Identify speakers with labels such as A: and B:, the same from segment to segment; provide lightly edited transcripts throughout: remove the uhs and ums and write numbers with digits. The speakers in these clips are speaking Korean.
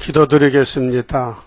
A: 기도드리겠습니다.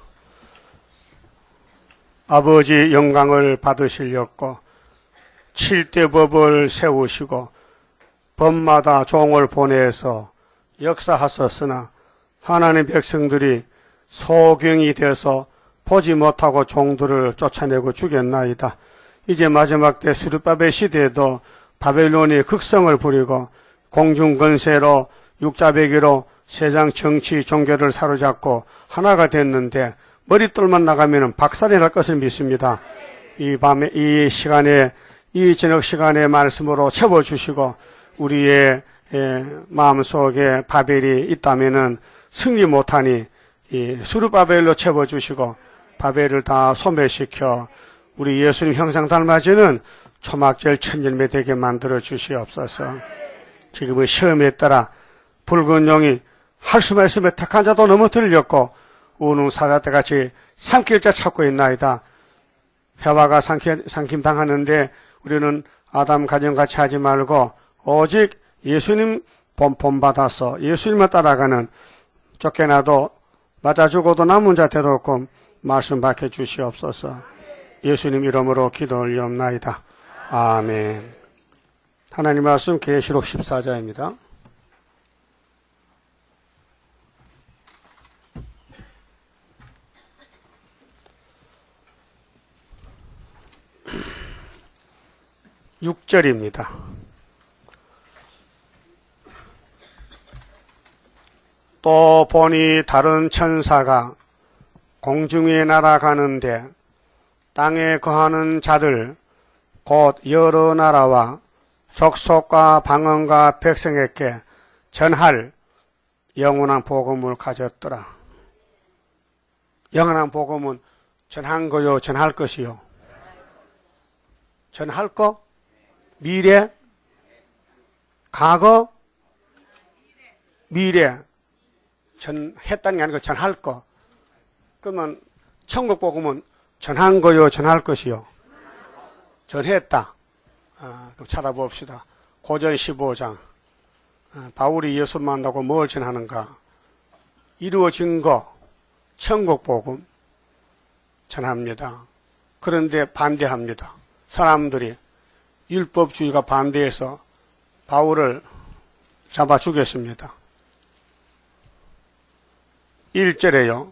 A: 아버지 영광을 받으시려고 7대 법을 세우시고 법마다 종을 보내서 역사하셨으나 하나님 백성들이 소경이 돼서 보지 못하고 종들을 쫓아내고 죽였나이다. 이제 마지막 때 스룹바벨 시대에도 바벨론이 극성을 부리고 공중권세로 육자배기로 세상 정치 종교를 사로잡고 하나가 됐는데 머릿돌만 나가면 박살이 날 것을 믿습니다. 이 밤에 이 시간에 이 저녁 시간에 말씀으로 채워주시고 우리의 마음속에 바벨이 있다면은 승리 못하니 이 스룹바벨로 채워주시고 바벨을 다 소멸시켜 우리 예수님 형상 닮아지는 초막절 천년매 되게 만들어 주시옵소서. 지금의 시험에 따라 붉은 용이 할 수만 있으면 택한 자도 넘어뜨렸고 우는 사자떼같이 삼킬 자 찾고 있나이다. 해와가 삼킴 당하는데 우리는 아담 가정같이 하지 말고 오직 예수님 본받아서 예수님을 따라가는 쫓겨나도 맞아 죽어도 남은 자 되도록 말씀 밝혀 주시옵소서. 예수님 이름으로 기도 올리옵나이다. 아멘. 하나님 말씀 계시록 14장입니다. (6절입니다) 또 보니 다른 천사가 공중에 날아가는데 땅에 거하는 자들 곧 여러 나라와 족속과 방언과 백성에게 전할 영원한 복음을 가졌더라. 영원한 복음은 전한 거요, 전할 것이요. 전할 거? 미래? 과거? 미래. 전했다는 게 아니고 전할 거. 그러면 천국 복음은 전한 거요, 전할 것이요. 전했다. 그럼 찾아봅시다. 고전 15장. 바울이 예수 만나고 뭘 전하는가? 이루어진 거, 천국 복음 전합니다. 그런데 반대합니다. 사람들이 율법주의가 반대해서 바울을 잡아 죽였습니다. 1절에요.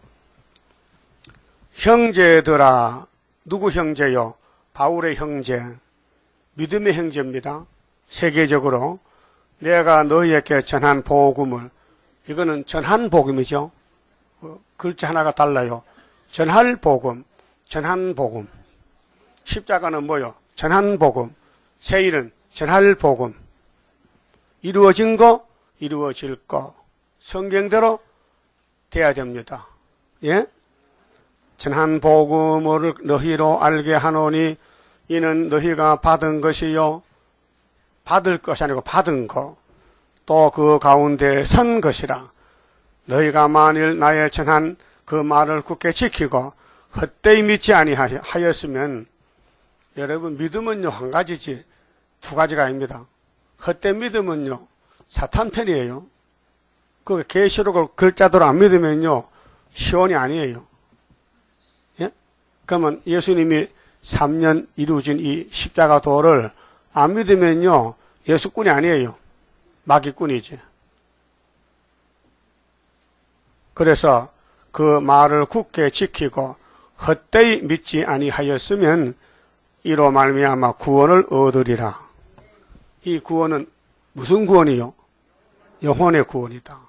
A: 형제들아, 누구 형제요? 바울의 형제, 믿음의 형제입니다. 세계적으로 내가 너희에게 전한 복음을, 이거는 전한 복음이죠. 글자 하나가 달라요. 전할 복음, 전한 복음. 십자가는 뭐요? 전한 복음. 세일은 전할 복음. 이루어진 거, 이루어질 거. 성경대로 돼야 됩니다. 예? 전한 복음을 너희로 알게 하노니 이는 너희가 받은 것이요. 받을 것이 아니고 받은 거. 또 그 가운데 선 것이라. 너희가 만일 나의 전한 그 말을 굳게 지키고 헛되이 믿지 아니하였으면, 여러분 믿음은요 한 가지지 두 가지가 아닙니다. 헛된 믿음은요 사탄 편이에요. 그 계시록을 글자대로 안 믿으면요 시온이 아니에요. 예? 그러면 예수님이 3년 이루어진 이 십자가 도를 안 믿으면요 예수꾼이 아니에요. 마귀꾼이지. 그래서 그 말을 굳게 지키고 헛되이 믿지 아니하였으면 이로 말미암아 구원을 얻으리라. 이 구원은 무슨 구원이요? 영혼의 구원이다.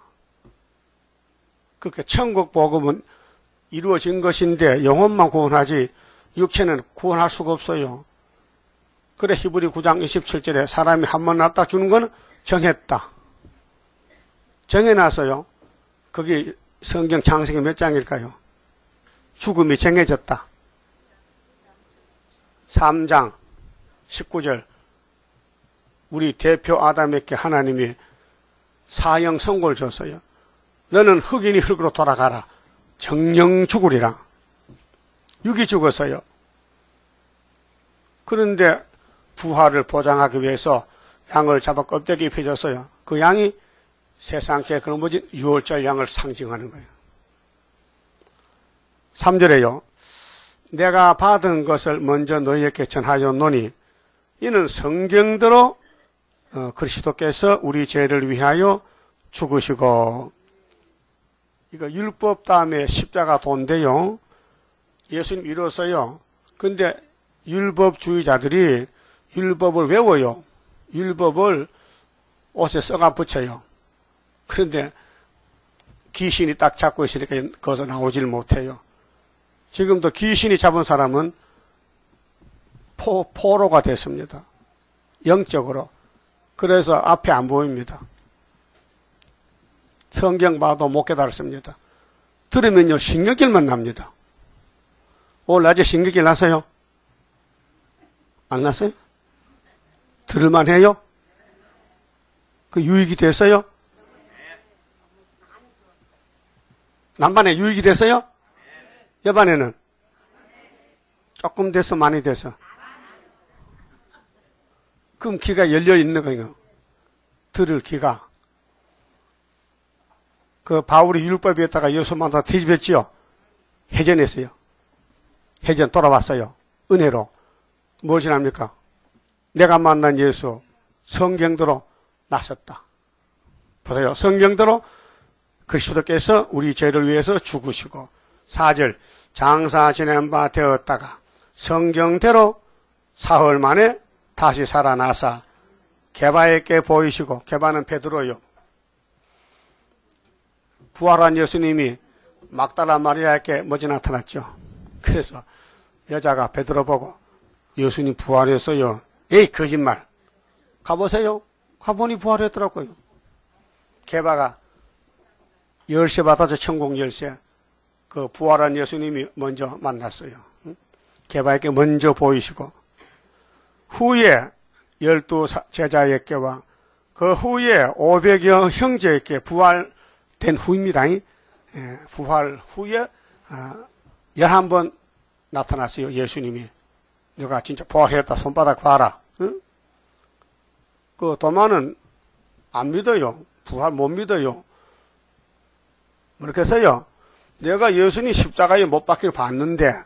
A: 그러니까 천국 복음은 이루어진 것인데 영혼만 구원하지 육체는 구원할 수가 없어요. 그래 히브리 9장 27절에 사람이 한 번 낳다 주는 건 정했다. 정해놔서요. 거기 성경 창세기 몇 장일까요? 죽음이 정해졌다. 3장 19절 우리 대표 아담에게 하나님이 사형 선고를 줬어요. 너는 흑인이 흙으로 돌아가라. 정령 죽으리라. 육이 죽었어요. 그런데 부활을 보장하기 위해서 양을 잡아 껍데기 입혀줬어요. 그 양이 세상에 그런 뭐지 유월절 양을 상징하는 거예요. 3절에요. 내가 받은 것을 먼저 너희에게 전하였노니 이는 성경대로 그리스도께서 우리 죄를 위하여 죽으시고, 이거 율법 다음에 십자가 도인데요. 예수님 이뤘어요. 근데 율법주의자들이 율법을 외워요. 율법을 옷에 써가 붙여요. 그런데 귀신이 딱 잡고 있으니까 거기서 나오질 못해요. 지금도 귀신이 잡은 사람은 포로가 됐습니다. 영적으로. 그래서 앞에 안 보입니다. 성경 봐도 못 깨달습니다. 들으면요, 신경질만 납니다. 오늘 낮에 신경질 나서요? 안 나서요? 들을만 해요? 그 유익이 됐어요? 남반에 유익이 됐어요? 여반에는? 조금 돼서 많이 돼서. 그럼 귀가 열려 있는 거예요. 들을 귀가. 그 바울이 율법에다가 예수만 다 뒤집었지요. 회전했어요. 회전 돌아왔어요. 은혜로. 무엇이 납니까? 내가 만난 예수 성경대로 나섰다. 보세요. 성경대로 그리스도께서 우리 죄를 위해서 죽으시고, 4절 장사 지낸 바 되었다가 성경대로 사흘 만에 다시 살아나사 게바에게 보이시고, 게바는 베드로요. 부활한 예수님이 막달라 마리아에게 먼저 나타났죠. 그래서 여자가 베드로 보고 예수님 부활했어요. 에이, 거짓말. 가보세요. 가보니 부활했더라고요. 게바가 열쇠 받아서 천국 열쇠. 그 부활한 예수님이 먼저 만났어요. 게바에게 먼저 보이시고, 후에 12 제자에게와 그 후에 500여 형제에게 부활된 후입니다. 부활 후에 11번 나타났어요. 예수님이. 내가 진짜 부활했다. 손바닥 봐라. 응? 그 도마는 안 믿어요. 부활 못 믿어요. 그렇겠어요? 내가 예수님 십자가에 못 박히를 봤는데,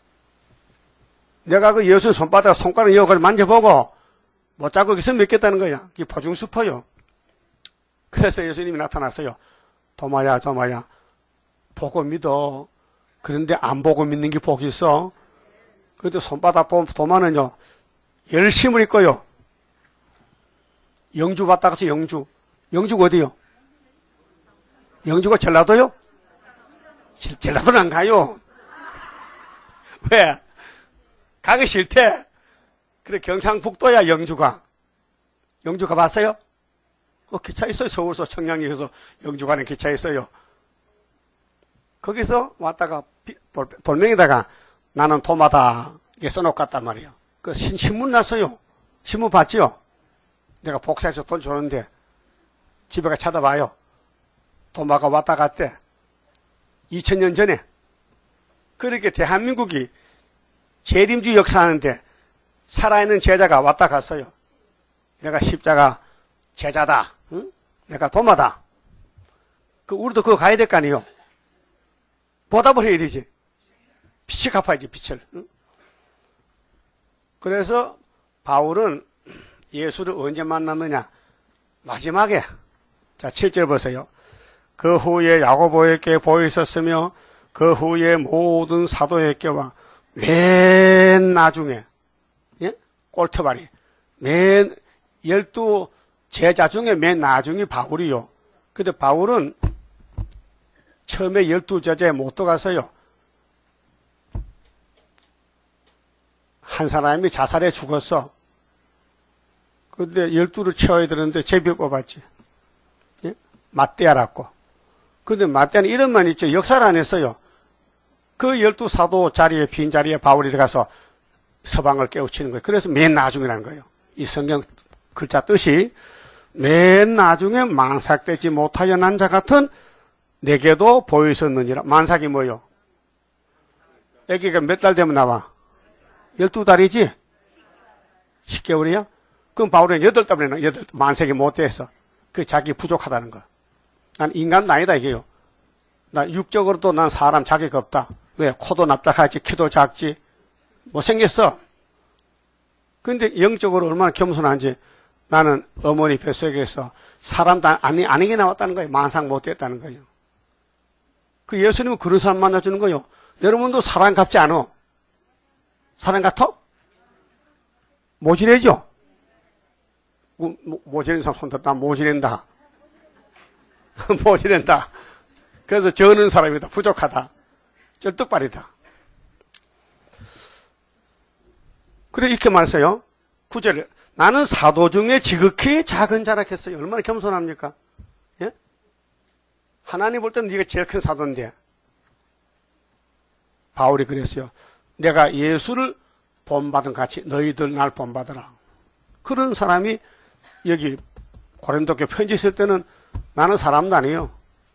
A: 내가 그 예수님 손바닥 손가락 이어가지고 만져보고 못 잡고 거기서 믿겠다는 거야. 그게 보증 수퍼요. 그래서 예수님이 나타났어요. 도마야, 도마야, 보고 믿어. 그런데 안 보고 믿는 게 복이 있어. 그래도 손바닥 보면 도마는요, 열심을 입고요. 영주 갔다 가서 영주. 영주가 어디요? 영주가 전라도요? 전라도는 안 가요. 왜? 가기 싫대. 그래, 경상북도야, 영주가. 영주 가봤어요? 기차 있어요. 서울서 청량리에서 영주 가는 기차 있어요. 거기서 왔다가 돌멩이다가 나는 도마다 이게 써놓고 갔단 말이에요. 그 신문 났어요. 신문 봤지요? 내가 복사해서 돈 주는데 집에 가 찾아봐요. 도마가 왔다 갔대. 2000년 전에. 그렇게 대한민국이 재림주의 역사하는데 살아있는 제자가 왔다 갔어요. 내가 십자가 제자다. 응? 내가 도마다. 우리도 그거 가야 될 거 아니에요. 보답을 해야 되지. 빛을 갚아야지, 빛을. 응? 그래서 바울은 예수를 언제 만났느냐? 마지막에. 자, 7절 보세요. 그 후에 야고보에게 보이셨으며 그 후에 모든 사도에게와 맨 나중에, 예? 꼴터발이 맨 12 제자 중에 맨 나중에 바울이요. 근데 바울은 처음에 12 제자에 못 들어가서요. 한 사람이 자살해 죽었어. 근데 12를 채워야 되는데 제비 뽑았지. 예? 마떼아라고. 근데 마떼아는 이름만 있죠. 역사를 안 했어요. 그 12 사도 자리에, 빈 자리에 바울이 들어가서 서방을 깨우치는 거예요. 그래서 맨 나중이라는 거예요. 이 성경 글자 뜻이 맨 나중에 만삭되지 못하여 난 자 같은 내게도 보이셨느니라. 만삭이 뭐요? 애기가 몇 달 되면 나와? 12달이지? 10개월이야? 그럼 바울은 8달이나 만삭이 못 돼서 그 자기 부족하다는 거. 난 인간도 아니다 이게요. 나 육적으로도 난 사람 자격 없다. 왜? 코도 납작하지, 키도 작지, 못생겼어. 근데 영적으로 얼마나 겸손한지 나는 어머니 뱃속에서 사람도 아니게 나왔다는 거예요. 만상 못됐다는 거예요. 그 예수님은 그런 사람 만나주는 거예요. 여러분도 사람 같지 않아? 사람 같아? 모질해죠? 모질한 사람 손 들다 모질한다. 모질한다. 그래서 저는 사람이다. 부족하다. 쩔뚝발이다. 그래 이렇게 말했어요. 9절 나는 사도 중에 지극히 작은 자라 했어요. 얼마나 겸손합니까? 예? 하나님 볼 때는 네가 제일 큰 사도인데 바울이 그랬어요. 내가 예수를 본받은 같이 너희들 날 본받아라. 그런 사람이 여기 고린도교회 편지 쓸 때는 나는 사람도 아니에요.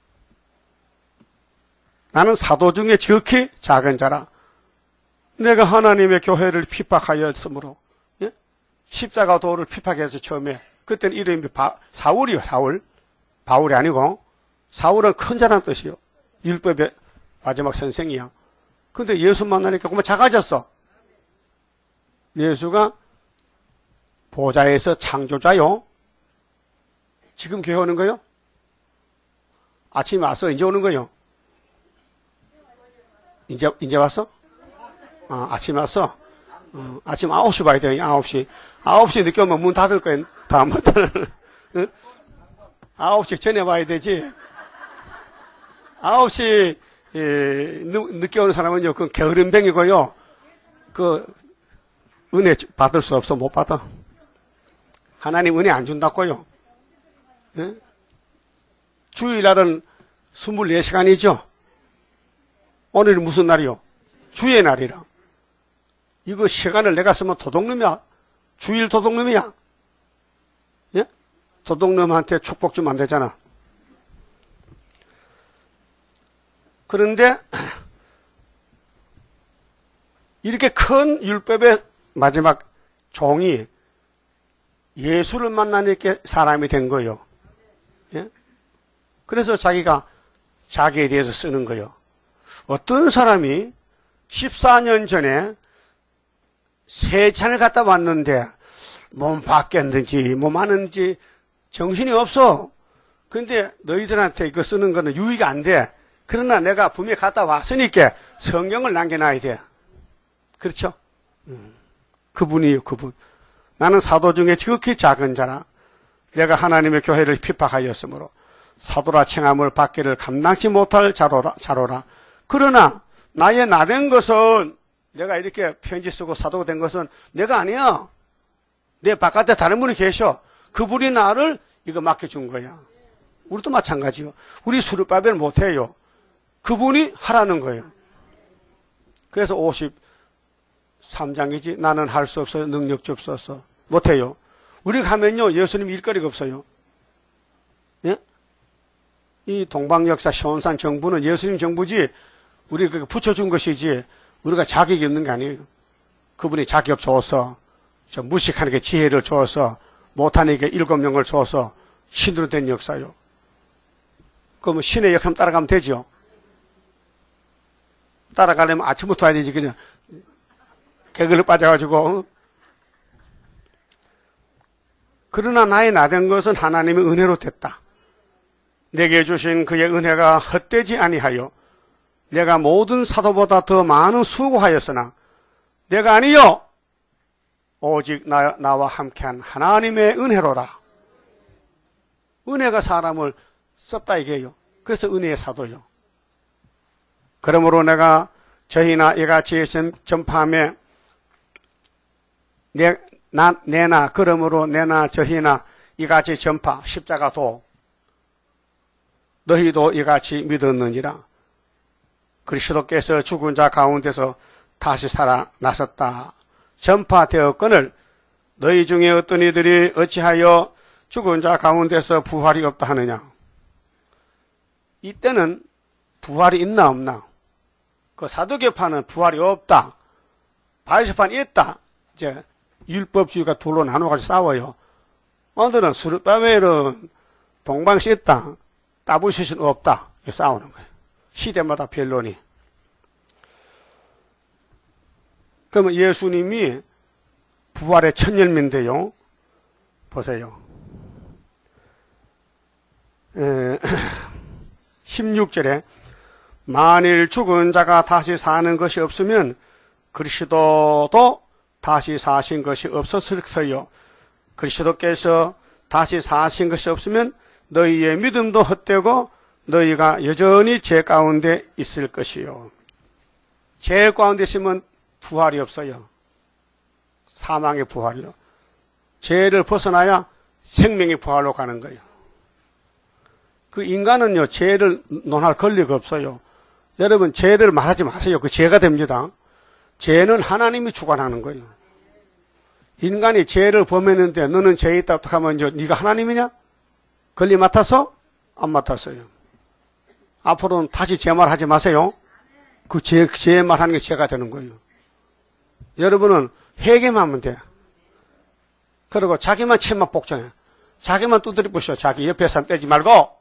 A: 나는 사도 중에 지극히 작은 자라. 내가 하나님의 교회를 핍박하였으므로 예? 십자가 도를 핍박해서 처음에 그때는 이름이 사울이요. 사울. 바울이 아니고 사울은 큰 자라는 뜻이요. 율법의 마지막 선생이야. 근데 예수 만나니까 그만 작아졌어. 예수가 보좌에서 창조자요. 지금 교회 오는 거요? 아침에 와서 이제 오는 거요? 이제 왔어? 아침에 왔어? 아침 9시 봐야 돼, 9시. 9시 늦게 오면 문 닫을 거야, 다음부터는. 응? 9시 전에 봐야 되지. 9시, 늦게 오는 사람은요, 그 게으름뱅이고요. 은혜 받을 수 없어, 못 받아. 하나님 은혜 안 준다고요. 예? 주일날은 24시간이죠. 오늘은 무슨 날이요? 주의 날이라. 이거 시간을 내가 쓰면 도둑놈이야. 주일 도둑놈이야. 예? 도둑놈한테 축복 주면 안 되잖아. 그런데 이렇게 큰 율법의 마지막 종이 예수를 만나니까 사람이 된 거예요. 예? 그래서 자기가 자기에 대해서 쓰는 거예요. 어떤 사람이 14년 전에 세찬을 갔다 왔는데 몸 바뀌었는지 몸 하는지 정신이 없어. 근데 너희들한테 이거 쓰는 거는 유의가 안 돼. 그러나 내가 분명히 갔다 왔으니까 성경을 남겨놔야 돼. 그렇죠? 그분이에요, 그분. 나는 사도 중에 지극히 작은 자라. 내가 하나님의 교회를 핍박하였으므로 사도라 칭함을 받기를 감당치 못할 자로라. 그러나 나의 나된 것은 내가 이렇게 편지 쓰고 사도가 된 것은 내가 아니야. 내 바깥에 다른 분이 계셔. 그분이 나를 이거 맡겨준 거야. 우리도 마찬가지요. 우리 수르바벨 못해요. 그분이 하라는 거예요. 그래서 53장이지 나는 할 수 없어요. 능력 주옵소서. 못해요. 우리가 하면요 예수님 일거리가 없어요. 예? 이 동방역사 시온산 정부는 예수님 정부지 우리가 붙여준 것이지 우리가 자격이 없는 게 아니에요. 그분이 자격 줘서 무식하는 게 지혜를 줘서 못하는 게 7명을 줘서 신으로 된 역사요. 그러면 신의 역함 따라가면 되죠. 따라가려면 아침부터 와야 되지 그냥 개그를 빠져가지고. 그러나 나의 나된 것은 하나님의 은혜로 됐다. 내게 주신 그의 은혜가 헛되지 아니하여 내가 모든 사도보다 더 많은 수고하였으나 내가 아니요 오직 나와 함께한 하나님의 은혜로라. 은혜가 사람을 썼다 이게요. 그래서 은혜의 사도요. 그러므로 내가 저희나 이같이 전파함에 그러므로 내나 저희나 이같이 전파 십자가도 너희도 이같이 믿었느니라. 그리스도께서 죽은 자 가운데서 다시 살아나셨다 전파되었거늘 너희 중에 어떤 이들이 어찌하여 죽은 자 가운데서 부활이 없다 하느냐. 이때는 부활이 있나 없나. 그 사두개파는 부활이 없다. 바리새파는 있다. 이제 율법주의가 둘로 나눠가지고 싸워요. 오늘은 스룹바벨은 동방시 있다. 따부시신 없다. 싸우는 거예요. 시대마다 변론이. 그러면 예수님이 부활의 첫 열매인데요. 보세요. 16절에 만일 죽은 자가 다시 사는 것이 없으면 그리스도도 다시 사신 것이 없었을 터요. 그리스도께서 다시 사신 것이 없으면 너희의 믿음도 헛되고 너희가 여전히 죄 가운데 있을 것이요. 죄 가운데 있으면 부활이 없어요. 사망의 부활이요. 죄를 벗어나야 생명의 부활로 가는 거예요. 그 인간은요, 죄를 논할 권리가 없어요. 여러분, 죄를 말하지 마세요. 그 죄가 됩니다. 죄는 하나님이 주관하는 거예요. 인간이 죄를 범했는데 너는 죄에 있다 어떻게 하면 이제 네가 하나님이냐? 권리 맡아서? 안 맡았어요. 앞으로는 다시 죄 말하지 마세요. 그 죄 말하는 게 죄가 되는 거예요. 여러분은 회개만 하면 돼. 그리고 자기만 치마 복종해. 자기만 두드려 부셔. 자기 옆에 사람 때리지 말고.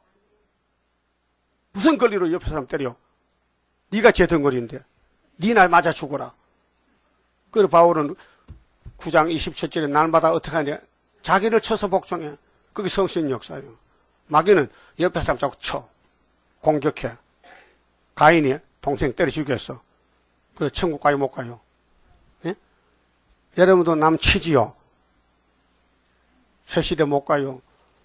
A: 무슨 권리로 옆에 사람 때려? 네가 죄덩어리인데. 네 날 맞아 죽어라. 그리고 바울은 9장 27절에 날마다 어떻게 하냐? 자기를 쳐서 복종해. 그게 성신 역사예요. 마귀는 옆에 사람 자꾸 쳐. 공격해. 가인이 동생 때려 죽였어. 그래 천국 가요 못 가요? 예? 여러분도 남 치지요? 새시대 못 가요.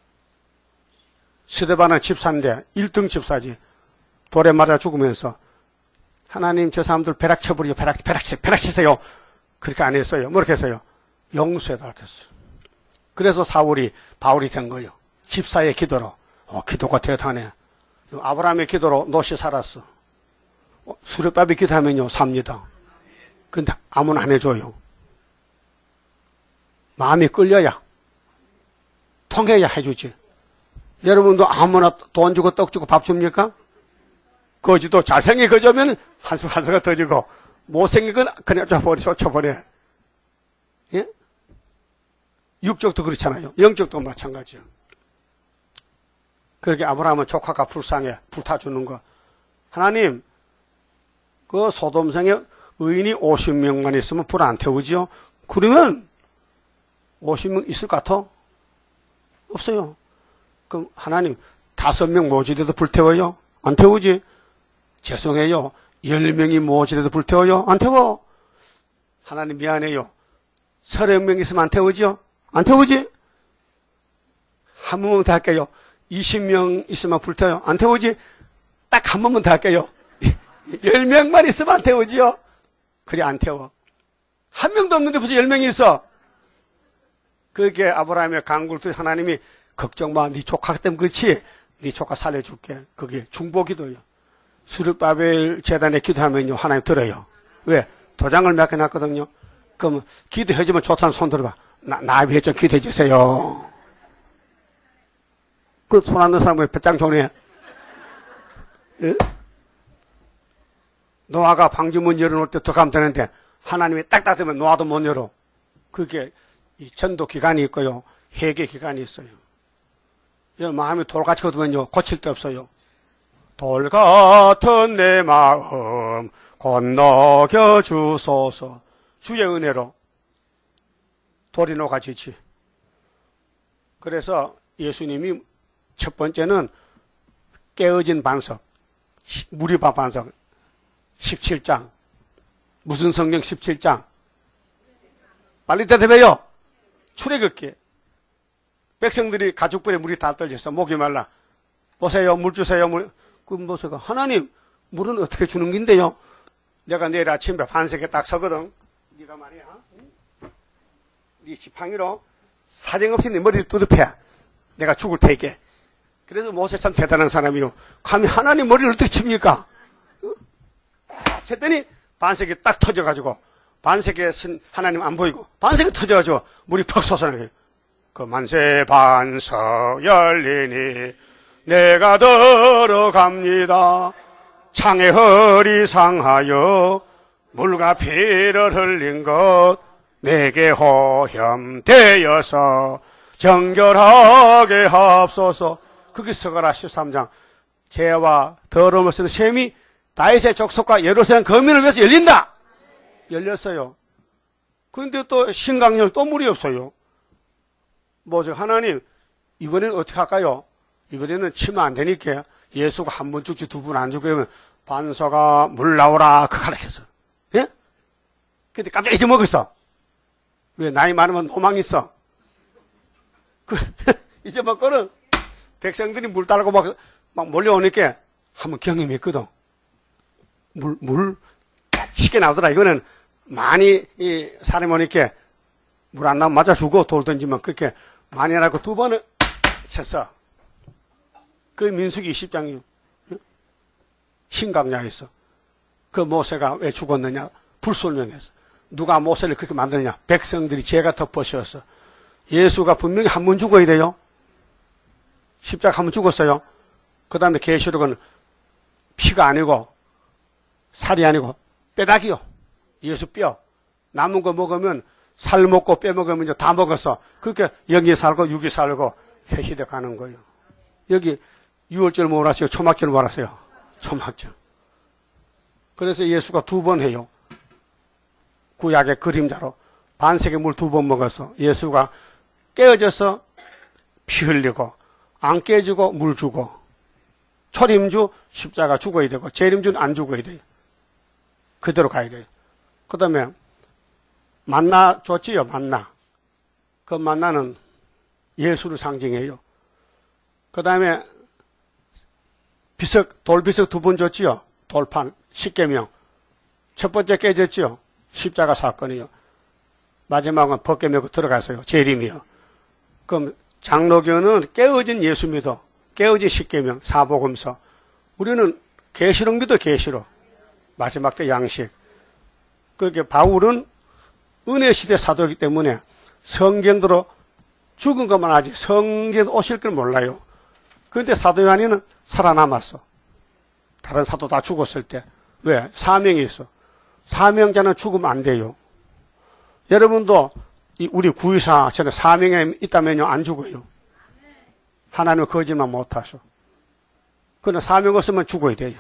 A: 스데반은 집사인데 1등 집사지. 돌에 맞아 죽으면서 하나님 저 사람들 벼락 쳐버리요. 벼락 치세요. 그렇게 안 했어요. 뭐 이렇게 했어요? 용서해달라 했어요. 그래서 사울이 바울이 된 거예요. 집사의 기도로. 기도가 대단해. 아브라함의 기도로 롯이 살았어. 수렵밥이 기도하면요 삽니다. 근데 아무나 안 해줘요. 마음이 끌려야 통해야 해주지. 여러분도 아무나 돈 주고 떡 주고 밥 줍니까? 거지도 잘생긴 거주면 한 수가 더 주고 못생긴 건 그냥 쫓아버려. 예? 육적도 그렇잖아요. 영적도 마찬가지요. 그렇게 아브라함은 조카가 불쌍해 불타주는 거. 하나님 그 소돔성에 의인이 50명만 있으면 불 안 태우지요? 그러면 50명 있을 것 같아? 없어요. 그럼 하나님 5명 모지돼도 불태워요? 안 태우지? 죄송해요. 10명이 모지돼도 불태워요? 안 태워. 하나님 미안해요. 30명 있으면 안 태우지요? 안 태우지? 한 번만 더 할게요. 20명 있으면 불태워요? 안 태우지? 딱 한 번만 더 할게요. 10명만 있으면 안 태우지요? 그래 안 태워. 한 명도 없는데 벌써 10명이 있어. 그렇게 아브라함의 간구를 하나님이 걱정 마. 네 조카 때문에 그렇지. 네 조카 살려줄게. 그게 중보기도예요. 수르바벨 재단에 기도하면요 하나님 들어요. 왜? 도장을 몇 개 놨거든요. 그럼 기도해주면 좋다는 손 들어봐. 나 위해 좀 기도해주세요. 그 손 안 넣은 사람 왜 배짱 좋네. 예? 노아가 방주문 열어놓을 때 들어가면 되는데 하나님이 딱 닫으면 노아도 못 열어. 그게 이 전도 기간이 있고요. 회개 기간이 있어요. 여러분 마음이 돌같이 거두면요 고칠 데 없어요. 돌 같은 내 마음 건너겨 주소서. 주의 은혜로 돌이 녹아지지. 그래서 예수님이 첫 번째는 깨어진 반석, 무리바 반석 17장. 무슨 성경 17장? 빨리 대답해요. 출애굽기. 백성들이 가죽불에 물이 다 떨어졌어. 목이 말라. 보세요. 물 주세요. 물. 그럼 보세요. 하나님 물은 어떻게 주는 긴데요? 내가 내일 아침에 반석에 딱 서거든. 네가 말이야. 네 지팡이로 사정없이 네 머리를 두드려. 내가 죽을 테게. 그래서 모세 참 대단한 사람이요. 감히 하나님 머리를 어떻게 칩니까? 쳤더니 반석이 딱 터져가지고 반석에 하나님 안 보이고 반석이 터져가지고 물이 퍽 솟아나요. 그 만세 반석 열리니 내가 들어갑니다. 창에 허리 상하여 물과 피를 흘린 것 내게 호염되어서 정결하게 합소서. 거기 서가라 13장. 죄와 더러움을 쓰는 셈이 다윗의 족속과 예루살렘 거민을 위해서 열린다. 열렸어요. 그런데 또 신강열 또 물이 없어요. 모세 하나님 이번에는 어떻게 할까요? 이번에는 치면 안 되니까 예수가 한 번 죽지 두 번 안 죽고 하면 반사가 물 나오라 그 가르쳤어. 예? 근데 깜짝 잊어먹었어. 왜? 나이 많으면 도망 있어. 잊어먹고는 백성들이 물 따르고 막 몰려오니까 한번 경험했거든. 물 쉽게 나오더라. 이거는 많이 이 사람이 오니까 물 안 나오면 맞아 주고 돌 던지면 그렇게 많이 나고 두 번을 쳤어. 그 민수기 20장이 신강야에서 그 모세가 왜 죽었느냐? 불순종해서. 누가 모세를 그렇게 만드느냐? 백성들이 죄가 덮어씌웠어. 예수가 분명히 한 번 죽어야 돼요. 십자가 한 번 죽었어요. 그 다음에 계시록은 피가 아니고 살이 아니고 뼈다귀요. 예수 뼈. 남은 거 먹으면 살 먹고 뼈 먹으면 이제 다 먹었어. 그렇게 영이 살고 육이 살고 셋이 돼 가는 거예요. 여기 6월절 뭐 알았어요? 초막절 뭐 알았어요? 초막절. 그래서 예수가 두 번 해요. 구약의 그림자로. 반세기 물 두 번 먹어서 예수가 깨어져서 피 흘리고 안 깨지고 물 주고 초림주 십자가 죽어야 되고 재림주는 안 죽어야 돼요. 그대로 가야 돼요. 그 다음에 만나 줬지요. 만나. 그 만나는 예수를 상징해요. 그 다음에 비석 돌비석 두 번 줬지요. 돌판 십계명. 첫 번째 깨졌지요. 십자가 사건이요. 마지막은 벗게 메고 들어갔어요. 재림이요. 그럼 장로교는 깨어진 예수 믿어. 깨어진 십계명, 사복음서. 우리는 계시록 믿어. 계시록. 마지막 때 양식. 그렇게 바울은 은혜 시대 사도이기 때문에 성경대로 죽은 것만 아직 성경 오실 걸 몰라요. 그런데 사도 요한이는 살아남았어. 다른 사도 다 죽었을 때. 왜? 사명이 있어. 사명자는 죽으면 안 돼요. 여러분도 우리 구의사 전에 사명에 있다면요 안 죽어요. 하나님은 거짓말 못하셔. 그러나 사명 없으면 죽어야 돼요.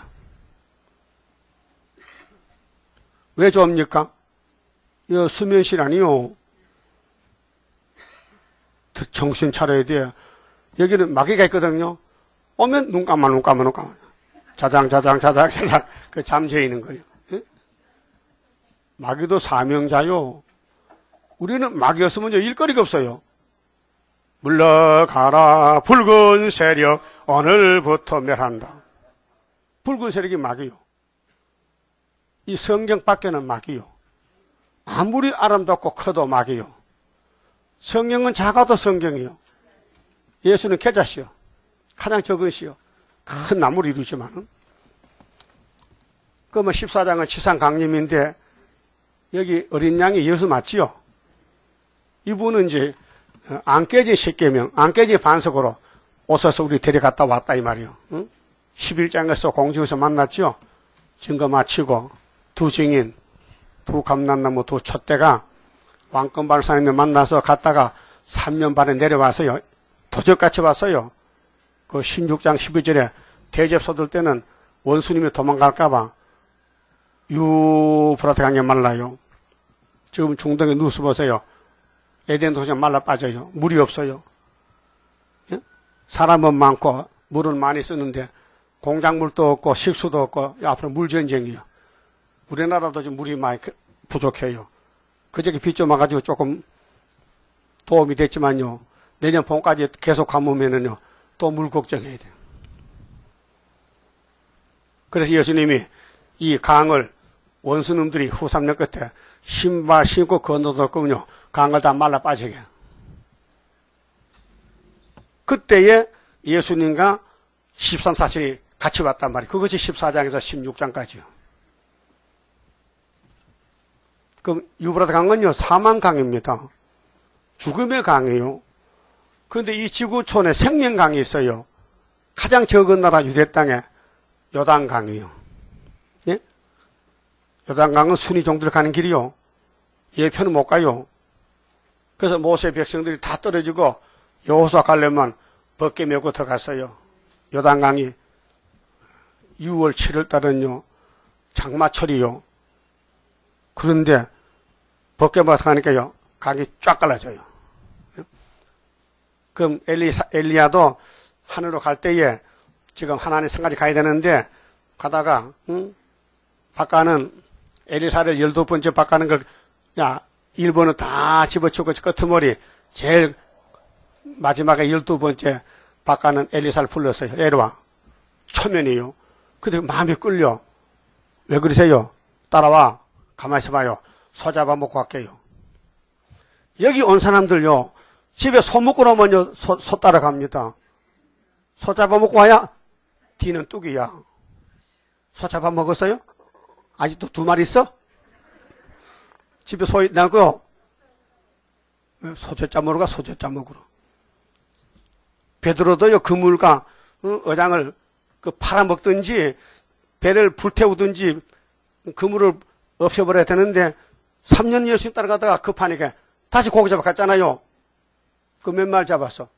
A: 왜 좋습니까? 이 수면실 아니요. 정신 차려야 돼. 여기는 마귀가 있거든요. 오면 눈 감아. 자장 그 잠재 있는 거예요. 예? 마귀도 사명자요. 우리는 마귀 없으면요 일거리가 없어요. 물러가라 붉은 세력 오늘부터 멸한다. 붉은 세력이 마귀요. 이 성경 밖에는 마귀요. 아무리 아름답고 커도 마귀요. 성경은 작아도 성경이요. 예수는 계자시요. 가장 적은 시요. 큰 나무를 이루지만은. 그러면 14장은 치상 강림인데 여기 어린 양이 예수 맞지요? 이분은 이제 안 깨진 십계명, 안 깨진 반석으로 오셔서 우리 데려갔다 왔다 이 말이요. 응? 11장에서 공중에서 만났죠? 증거 마치고 두 증인, 두 감람나무 두 촛대가 왕권 발사님을 만나서 갔다가 3년 반에 내려와서요. 도적같이 왔어요. 그 16장 12절에 대접 쏟을 때는 원수님이 도망갈까봐 유프라테 강에 말라요. 지금 중동에 누수 보세요. 에덴 도시가 말라 빠져요. 물이 없어요. 예? 사람은 많고 물은 많이 쓰는데 공작물도 없고 식수도 없고 앞으로 물전쟁이요. 우리나라도 지금 물이 많이 부족해요. 그저께 비 좀 와가지고 조금 도움이 됐지만요. 내년 봄까지 계속 가뭄에는요. 또 물 걱정해야 돼요. 그래서 예수님이 이 강을 원수놈들이 후삼년 끝에 신발 신고 건너들 거면요. 강을 다 말라 빠지게. 그때에 예수님과 13, 14이 같이 왔단 말이에요. 그것이 14장에서 16장까지요. 그럼 유브라데 강은요. 사망강입니다. 죽음의 강이에요. 그런데 이 지구촌에 생명강이 있어요. 가장 적은 나라 유대 땅에 요단강이요. 예? 요단강은 순위 종들 가는 길이요. 예편은 못 가요. 그래서 모세 백성들이 다 떨어지고 여호수아 가려면 벗게 메고 들어갔어요. 요단강이 6월 7월 달은요. 장마철이요. 그런데 벗겨버려 하니까요, 각이 쫙 갈라져요. 그럼 엘리야도 하늘로 갈 때에 지금 하나님 성까지 가야 되는데, 가다가, 바꿔는 엘리사를 12번째 바꿔는 걸, 야, 1번은 다 집어치우고 끄트머리, 제일 마지막에 12번째 바꿔는 엘리사를 불렀어요. 에르와. 초면이요. 근데 마음이 끌려. 왜 그러세요? 따라와. 가만히 있어봐요. 소 잡아먹고 갈게요. 여기 온 사람들요, 집에 소 먹고 나면요, 소 따라갑니다. 소 잡아먹고 와야 뒤는 뚝이야. 소 잡아먹었어요? 아직도 2마리 있어? 집에 소 있나고? 소젖자 먹으러 가, 소젖자 먹으러. 베드로도요, 그물과 어장을 팔아먹든지, 배를 불태우든지, 그물을 없애버려야 되는데, 3년 예수님 따라가다가 급하니까 다시 고기 잡아 갔잖아요. 그 몇 마리 잡았어?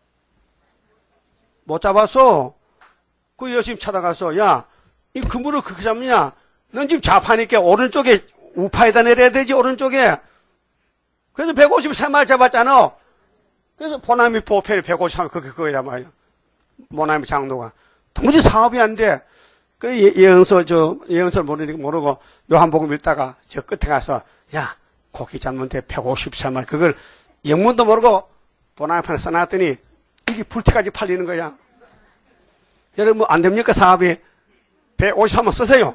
A: 못 잡았어. 그 예수님 찾아가서, 야, 이 그물을 그렇게 잡느냐? 넌 지금 좌파니까 오른쪽에 우파에다 내려야 되지, 오른쪽에. 그래서 153마리 잡았잖아. 그래서 보나미 보패를 153마리, 그거야 말이야. 모나미 장로가. 도무지 사업이 안 돼. 그 예언서를 모르고 요한복음 읽다가 저 끝에 가서, 야, 고기 잡는데 153마리. 그걸 영문도 모르고 보나미판에 써놨더니 이게 불티까지 팔리는 거야. 여러분, 뭐 안 됩니까, 사업이? 153만 쓰세요.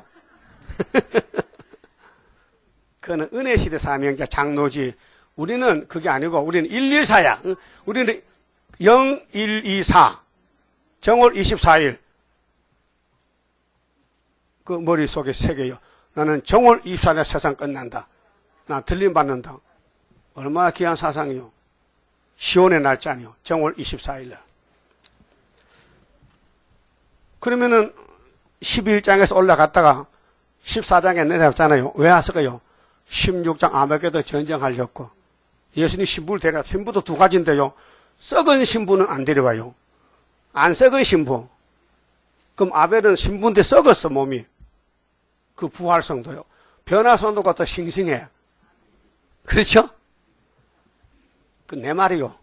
A: 그거는 은혜시대 사명자 장로지. 우리는 그게 아니고, 우리는 114야. 우리는 0124. 정월 24일. 그 머릿속에 새겨요. 나는 정월 24일 세상 끝난다. 나 들림받는다. 얼마나 귀한 사상이요. 시온의 날짜니요. 정월 24일 날. 그러면은 11장에서 올라갔다가 14장에 내려왔잖아요. 왜 왔을까요? 16장 아메게도 전쟁하려고. 예수님 신부를 데려와. 신부도 2가지인데요. 썩은 신부는 안 데려와요. 안 썩은 신부. 그럼 아벨은 신부인데 썩었어, 몸이. 그 부활성도요. 변화성도가 더 싱싱해. 그렇죠? 그 내 말이요.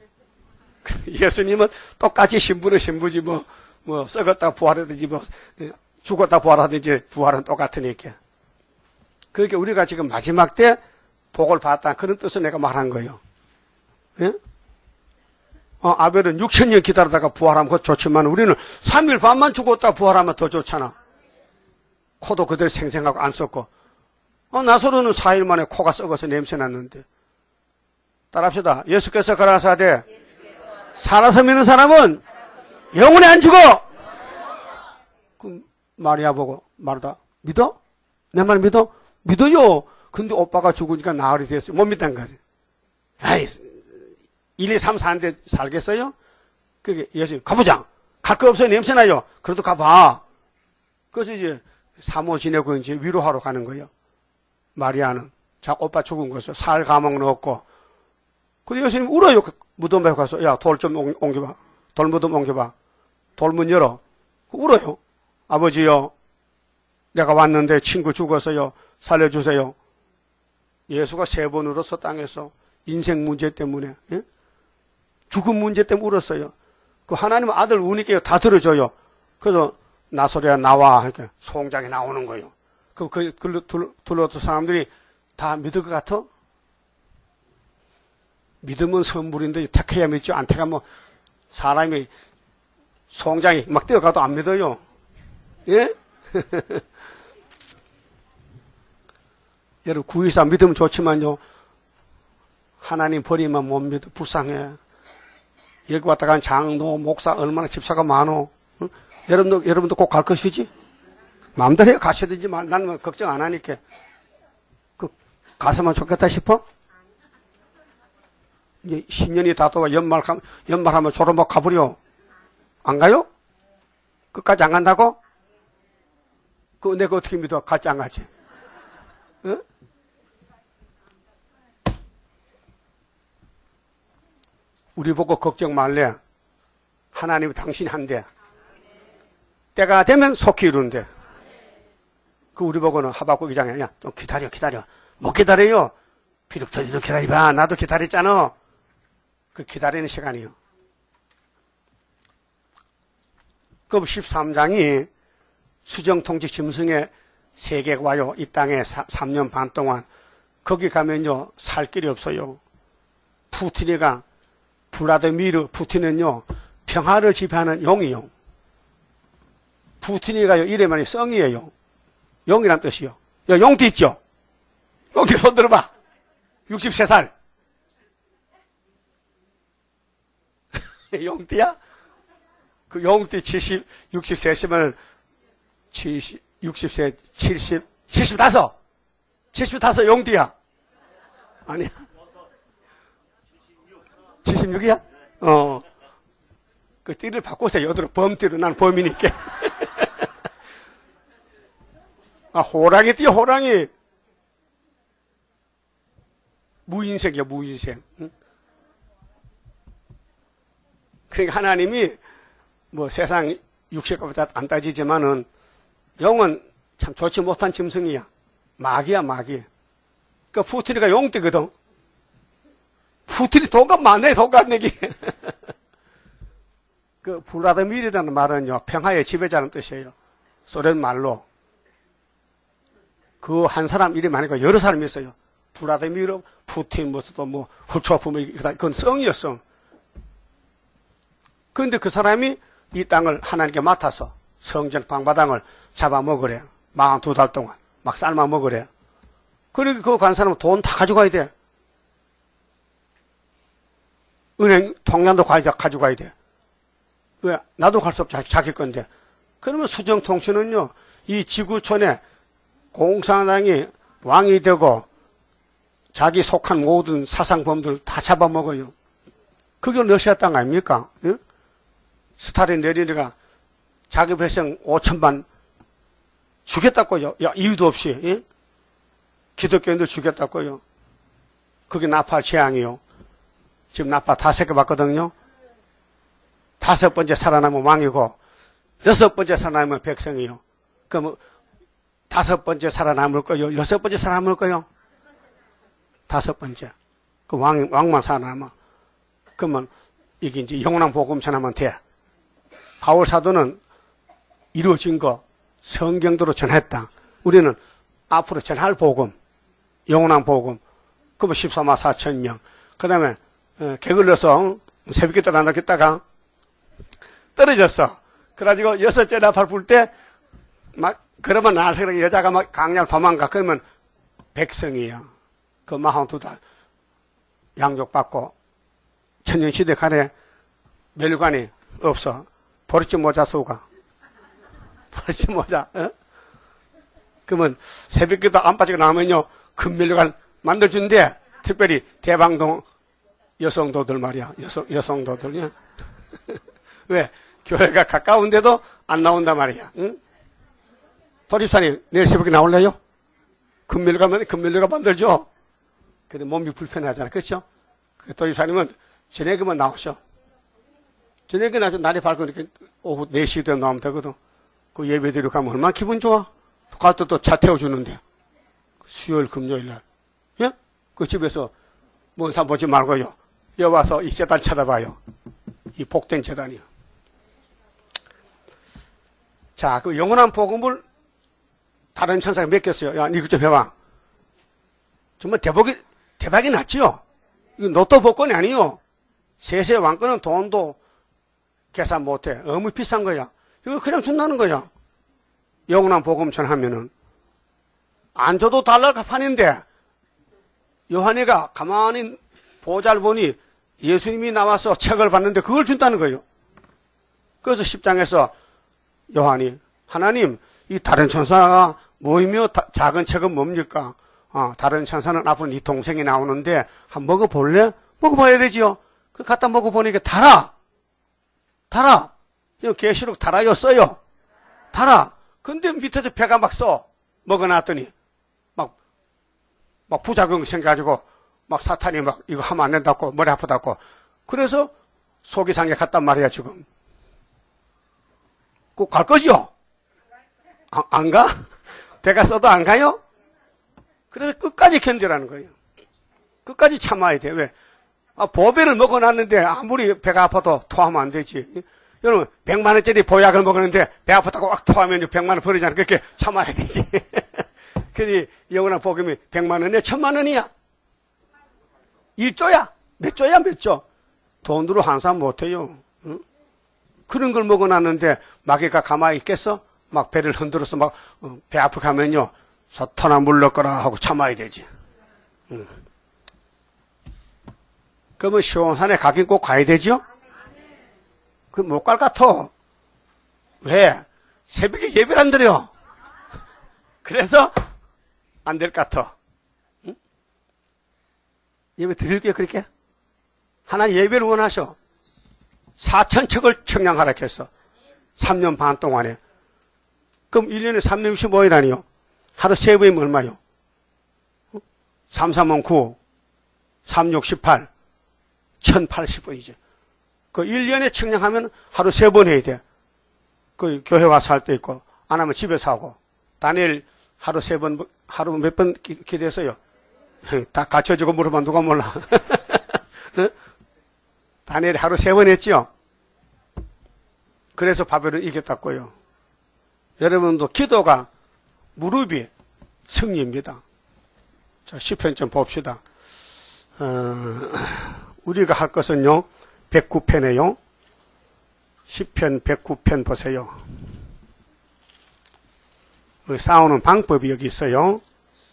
A: 예수님은 똑같이 신부는 신부지, 뭐, 썩었다 부활하든지, 죽었다 부활하든지, 부활은 똑같으니까. 그러니까 우리가 지금 마지막 때 복을 받았다. 그런 뜻을 내가 말한 거예요. 예? 아벨은 6,000년 기다리다가 부활하면 그거 좋지만 우리는 3일 반만 죽었다 부활하면 더 좋잖아. 코도 그대로 생생하고 안 썩고. 나사로는 4일 만에 코가 썩어서 냄새 났는데. 따라합시다. 예수께서 가라사대 살아서 믿는 사람은 영원히 안 죽어. 그 마리아 보고 마르다 믿어? 내 말 믿어? 믿어요. 근데 오빠가 죽으니까 나흘이 됐어요. 못 믿단 거지. 아이, 1, 2, 3, 4인데 살겠어요? 그게 예수님 가보자. 갈 거 없어요. 냄새나요. 그래도 가봐. 그래서 이제 사모 지내고 이제 위로하러 가는 거예요. 마리아는 자꾸 오빠 죽은 것을 살 감옥 넣었고. 근데 예수님 울어요. 무덤에 가서 야, 돌 좀 옮겨봐. 돌무덤 옮겨봐. 돌문 열어. 울어요. 아버지요. 내가 왔는데 친구 죽었어요. 살려주세요. 예수가 3번 울었어, 땅에서. 인생 문제 때문에. 예? 죽음 문제 때문에 울었어요. 그 하나님 아들 우니까 다 들어줘요. 그래서 나소리야 나와. 이렇게 소홍장에 나오는 거예요. 그 둘러싼 사람들이 다 믿을 것 같아? 믿으면 선물인데 택해야 믿죠. 안 택하면 사람이 소홍장이 막 뛰어가도 안 믿어요. 예? 여러분, 구의사 믿으면 좋지만요. 하나님 버리면 못 믿어. 불쌍해. 여기 왔다 간 장로, 목사, 얼마나 집사가 많어. 응? 여러분도 꼭 갈 것이지? 마음대로 해. 가셔야되지. 나는 뭐 걱정 안 하니까. 가서만 좋겠다 싶어? 이제 신년이 다 또 연말하면 졸업막 가버려. 안 가요? 끝까지 안 간다고? 내가 어떻게 믿어? 갈지 안 갈지? 응? 우리 보고 걱정 말래. 하나님이 당신이 한대. 때가 되면 속히 이룬대. 우리 보고는 하박국 2장에 야, 좀 기다려. 못 기다려요. 비록 너희도 기다려봐. 나도 기다렸잖아. 그 기다리는 시간이요. 그 13장이 수정통치 짐승의 세계가 와요. 이 땅에 3년 반 동안. 거기 가면요, 살 길이 없어요. 푸틴이가, 블라디미르 푸틴은요, 평화를 지배하는 용이요. 푸틴이가요, 이름이 성이에요. 용이란 뜻이요. 용띠 있죠? 용띠 손 들어봐. 63살. 용띠야? 그 용띠 60세시면 60세, 75. 75 용띠야. 아니야. 76이야? 그 띠를 바꾸세요. 여드로 범띠로. 난 범이니까. 아, 호랑이 띠, 호랑이. 무인생이야, 무인생. 응? 그러니까 하나님이 뭐 세상 육식보다 안 따지지만은 용은 참 좋지 못한 짐승이야. 마귀야, 마귀. 그 푸틴이가 용띠거든. 푸틴이 독감 많네, 독감 내기. 그 블라디미르라는 말은요, 평화의 지배자는 뜻이에요. 소련 말로. 그 한 사람 이름이 아니고 여러 사람이 있어요. 블라디미르, 푸틴, 뭐, 후초프, 그건 성이었어. 그런데 그 사람이 이 땅을 하나님께 맡아서 성전 방바당을 잡아먹으래. 42달 동안. 막 삶아먹으래. 그러니까 그 간 사람은 돈 다 가져가야 돼. 은행 통장도 가져가야 돼. 왜? 나도 갈 수 없지. 자기 건데. 그러면 수정통치는요, 이 지구촌에 공산당이 왕이 되고 자기 속한 모든 사상범들 다 잡아먹어요. 그게 러시아 땅 아닙니까? 예? 스탈린 레닌이가 자기 백성 5천만 죽였다고요. 야, 이유도 없이. 예? 기독교인들 죽였다고요. 그게 나팔 재앙이요. 지금 나팔 5개 봤거든요. 5번째 살아남은 왕이고 6번째 살아남은 백성이요. 그럼 5번째 살아남을 거요? 6번째 살아남을 거요? 5번째. 그 왕만 살아남아. 그러면 이게 이제 영원한 복음 전하면 돼. 바울 사도는 이루어진 거 성경대로 전했다. 우리는 앞으로 전할 복음, 영원한 복음. 그러면 14만 4천 명. 그 다음에 게을러서 새벽에 또 나눴다가 떨어졌어. 그래가지고 6째 나팔 불 때 막 그러면 나서 여자가 막 강량 도망가. 그러면 백성이야. 그 42달 양육받고 천년시대 간에 멸관이 없어. 버릇지 모자 쓰고 버릇지 모자. 어? 그러면 새벽기도 안 빠지고 나오면요 금멸관 만들어준대. 특별히 대방동 여성도들 말이야. 여성도들. 왜? 교회가 가까운데도 안 나온단 말이야. 응? 도집사님 내일 새벽에 나올래요? 금멸관 만들죠. 근데 몸이 불편하잖아. 그렇죠? 그 도집사님은 저녁에만 나오셔. 저녁에 나서 날이 밝고 이렇게 오후 4시 되면 나오면 되거든. 그 예배드리러 가면 얼마나 기분 좋아? 갈 때 또 차 태워주는데. 수요일, 금요일 날. 예? 그 집에서 먼 산 보지 말고요. 여기 와서 이 재단 찾아봐요. 이 복된 재단이요. 자, 그 영원한 복음을 다른 천사가 맡겼어요. 야, 니 그거 좀 해봐. 정말 대박이 났지요? 이거 로또 복권이 아니요. 세세 왕권은 돈도 계산 못해. 너무 비싼 거야. 이거 그냥 준다는 거야. 영원한 복음 전하면은. 안 줘도 달라가 판인데, 요한이가 가만히 보잘 보니 예수님이 나와서 책을 봤는데 그걸 준다는 거예요. 그래서 10장에서 요한이, 하나님, 이 다른 천사가 뭐이며 작은 책은 뭡니까? 다른 천사는 앞으로 네 동생이 나오는데 한번 먹어볼래? 먹어봐야 되지요. 그 갖다 먹어보니까 달아. 이거 계시록 달아였어요. 달아. 근데 밑에서 배가 막 써. 먹어놨더니 막 부작용이 생겨가지고 막 사탄이 막 이거 하면 안 된다고 머리 아프다고. 그래서 속이상에 갔단 말이야 지금. 꼭 갈 거지요? 안 가? 배가 써도 안 가요? 그래서 끝까지 견디라는 거예요. 끝까지 참아야 돼. 왜? 보배를 먹어놨는데 아무리 배가 아파도 토하면 안 되지. 여러분 100만 원짜리 보약을 먹었는데 배 아프다고 막 토하면 100만 원 버리잖아. 그렇게 참아야 되지. 그러니 영원한 복음이 100만 원이야? 1000만 원이야? 1조야? 몇 조야? 몇 조? 돈으로 환산 못해요. 응? 그런 걸 먹어놨는데 마귀가 가만히 있겠어? 막 배를 흔들어서 막 배 아프게 하면요. 사탄아 물러거라 하고 참아야 되지. 응. 그러면 시원산에 가긴 꼭 가야 되죠? 그 못 갈 것 같아. 왜? 새벽에 예배를 안 드려. 그래서 안 될 것 같아. 응? 예배 드릴게요, 그렇게? 하나님 예배를 원하셔. 4,000척을 청량하라 했어. 3년 반 동안에. 그럼 1년에 365일아니요. 하루 3번이면 얼마요? 3, 3은 9, 3, 6, 18, 1080번이죠. 그 1년에 청량하면 하루 3번 해야 돼. 그 교회 와서 할 때 있고, 안 하면 집에서 하고. 다니엘 하루 3번, 하루 몇 번 기도했어요? 다 갖춰주고 물어봐 누가 몰라. 다니엘이 하루 3번 했지요? 그래서 바벨을 이겼다고요. 여러분도 기도가 무릎이 승리입니다. 자, 시편 좀 봅시다. 우리가 할 것은요, 109편에요. 시편 109편 보세요. 싸우는 방법이 여기 있어요.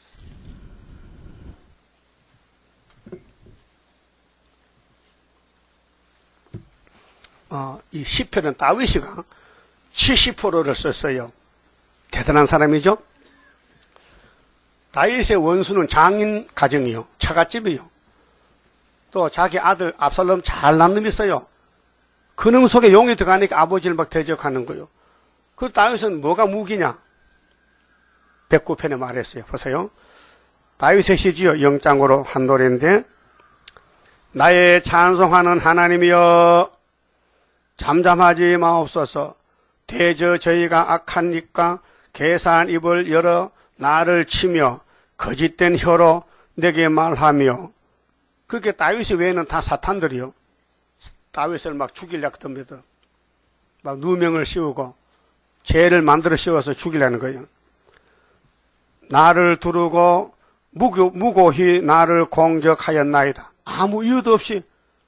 A: 이 시편은 다윗이가 70%를 썼어요. 대단한 사람이죠? 다윗의 원수는 장인 가정이요. 처갓집이요. 또 자기 아들 압살롬 잘난 놈이 있어요. 그놈 속에 용이 들어가니까 아버지를 막 대적하는 거요. 그 다윗은 뭐가 무기냐? 109편에 말했어요. 보세요. 다윗의 시지요. 영장으로 한 노래인데, 나의 찬송하는 하나님이여 잠잠하지 마옵소서. 대저 저희가 악한 입과 개사한 입을 열어 나를 치며 거짓된 혀로 내게 말하며. 그게 다윗의 외에는 다 사탄들이요. 다윗을 막 죽이려고 듭니다. 막 누명을 씌우고 죄를 만들어 씌워서 죽이려는 거예요. 나를 두르고 무고히 나를 공격하였나이다. 아무 이유도 없이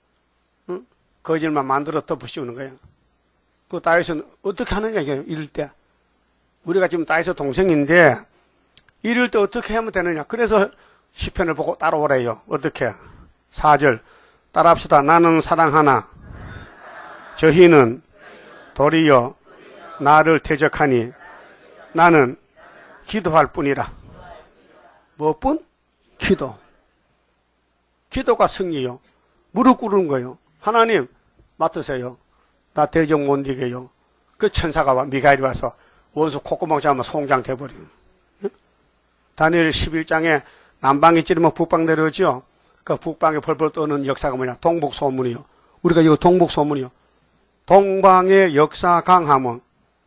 A: 거짓만 만들어 덮으시우는 거예요. 그 다윗은 어떻게 하느냐 이게 이럴 때. 우리가 지금 다윗의 동생인데 이럴 때 어떻게 하면 되느냐. 그래서 시편을 보고 따라오래요. 어떻게? 4절 따라합시다. 나는 사랑하나 저희는 도리어 나를 대적하니 나는 기도할 뿐이라. 무엇뿐? 기도. 기도가 승리요. 무릎 꿇은 거예요. 하나님 맡으세요. 나 대적 못 이겨요. 그 천사가 미가엘이 와서 원수 콧구멍 잡으면 송장 돼버려요. 다니엘 11장에 남방이 찌르면 북방 내려오죠. 그 북방에 벌벌 떠는 역사가 뭐냐? 동북소문이요. 우리가 이거 동북소문이요. 동방의 역사 강함은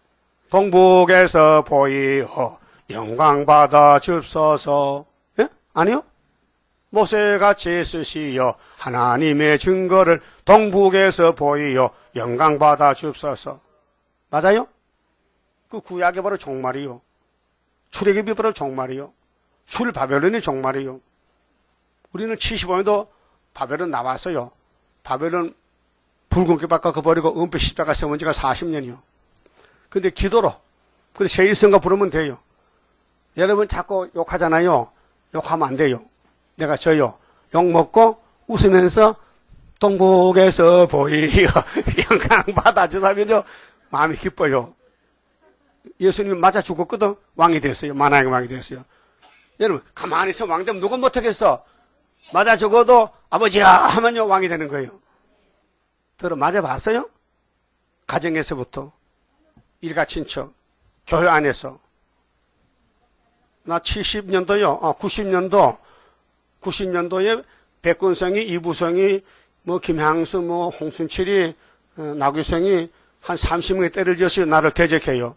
A: 동북에서 보이어 영광받아 줍소서. 예? 아니요? 모세같이 쓰시어 하나님의 증거를 동북에서 보이어 영광받아 줍소서. 맞아요? 그 구약이 바로 종말이요. 출애굽이 바로 종말이요. 출바벨론이 종말이요. 우리는 75년도 바벨론 나왔어요. 바벨론 붉은기 바꿔버리고 은폐 십자가 세운 지가 40년이요. 근데 기도로, 그래 세일성가 부르면 돼요. 여러분 자꾸 욕하잖아요. 욕하면 안 돼요. 내가 져요. 욕 먹고 웃으면서 동북에서 보이어 영광 받아 주사면요 마음이 기뻐요. 예수님이 맞아 죽었거든. 왕이 됐어요. 만왕의 왕이 됐어요. 여러분 가만히 있어 왕 되면 누가 못하겠어. 맞아 죽어도 아버지야 하면요 왕이 되는 거예요. 들어 맞아봤어요? 가정에서부터 일가 친척 교회 안에서. 나 70년도요 90년도에 백군성이 이부성이 뭐 김향수 뭐 홍순칠이 나규성이 한 30명의 때를 지어서 나를 대적해요.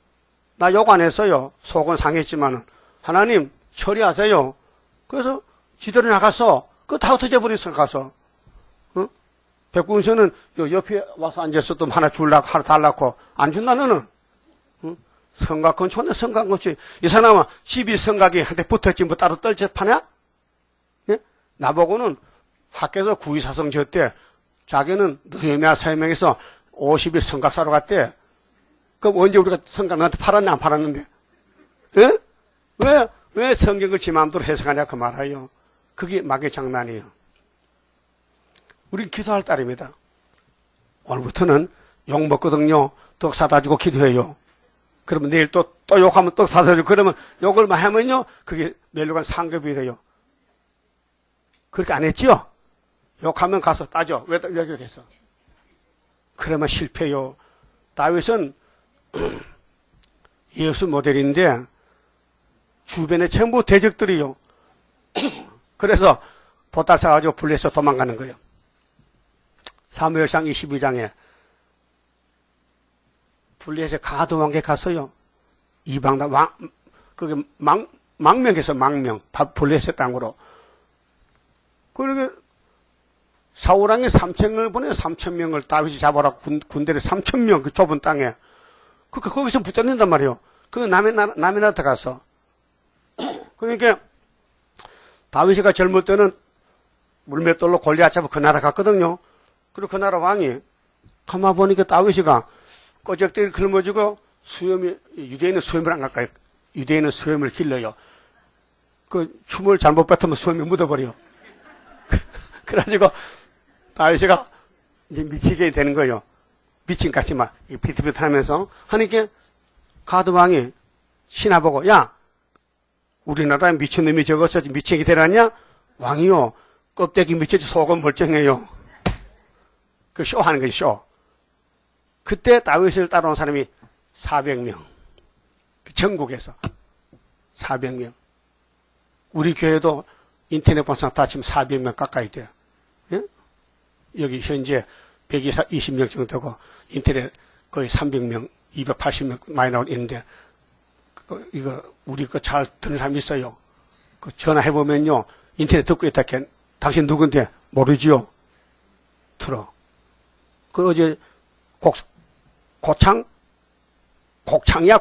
A: 나 욕 안 했어요. 속은 상했지만 하나님 처리하세요. 그래서 지들이 나가서 그거 다 흩어져 버렸어 가서. 어? 백군서는 옆에 와서 앉아서 또 하나 줄라고 하나 달라고 안 준다 너는. 어? 성곽건 촌에 성곽건치 이 사람은 집이 성곽이 한테 붙었지 뭐 따로 떨쳐 파냐? 예? 나보고는 학교에서 구의사성 졌대. 자기는 너희나 서명에서 50일 성곽 사러 갔대. 그럼 언제 우리가 성곽 너한테 팔았냐 안 팔았는데? 예? 왜 성경을 지 마음대로 해석하냐 그 말이에요. 그게 마귀의 장난이에요. 우리 기도할 따름이다. 오늘부터는 욕 먹거든요. 떡 사다 주고 기도해요. 그러면 내일 또 욕하면 떡 사다 주고 그러면 욕을 많이 하면요. 그게 멸류관 상급이 돼요. 그렇게 안 했지요? 욕하면 가서 따져. 왜 욕했어? 그러면 실패요. 다윗은 예수 모델인데 주변에 전부 대적들이요. 그래서 보따리 사가지고 블레셋 도망가는 거예요. 사무엘상 22장에 블레셋 가도왕께 갔어요. 이방 그게 망명해서 망명 블레셋 땅으로. 그러게 사울왕이 3,000명을 보내요. 3,000명을 다윗이 잡아라 군대를 3,000명 그 좁은 땅에. 거기서 붙잡는단 말이에요. 그 남의 나라 가서. 그러니까 다윗이가 젊을 때는 물맷돌로 골리앗 잡아 그 나라 갔거든요. 그리고 그 나라 왕이 가만 보니까 다윗이가 꼬적대기 굶어지고 유대인은 수염을 안 갈까요? 유대인은 수염을 길러요. 그 춤을 잘못 뱉으면 수염이 묻어버려요. 그래가지고 다윗이가 이제 미치게 되는 거예요. 미친같이 막 비트비트하면서 하니까 가드 왕이 신하 보고 야 우리나라에 미친놈이 적어서 미치게 되라냐? 왕이요 껍데기 미쳐지 속은 멀쩡해요. 그 쇼하는 거지 쇼. 그때 다윗을 따라온 사람이 400명. 전국에서 400명. 우리 교회도 인터넷 본사 다 지금 400명 가까이 돼요. 예? 여기 현재 120명 정도 되고 인터넷 거의 300명, 280명 많이 나오는데 이거 우리 거 잘 듣는 사람 있어요. 그 전화해 보면요 인터넷 듣고 있다 해. 당신 누군데 모르지요? 들어. 그 어제 곡창이야.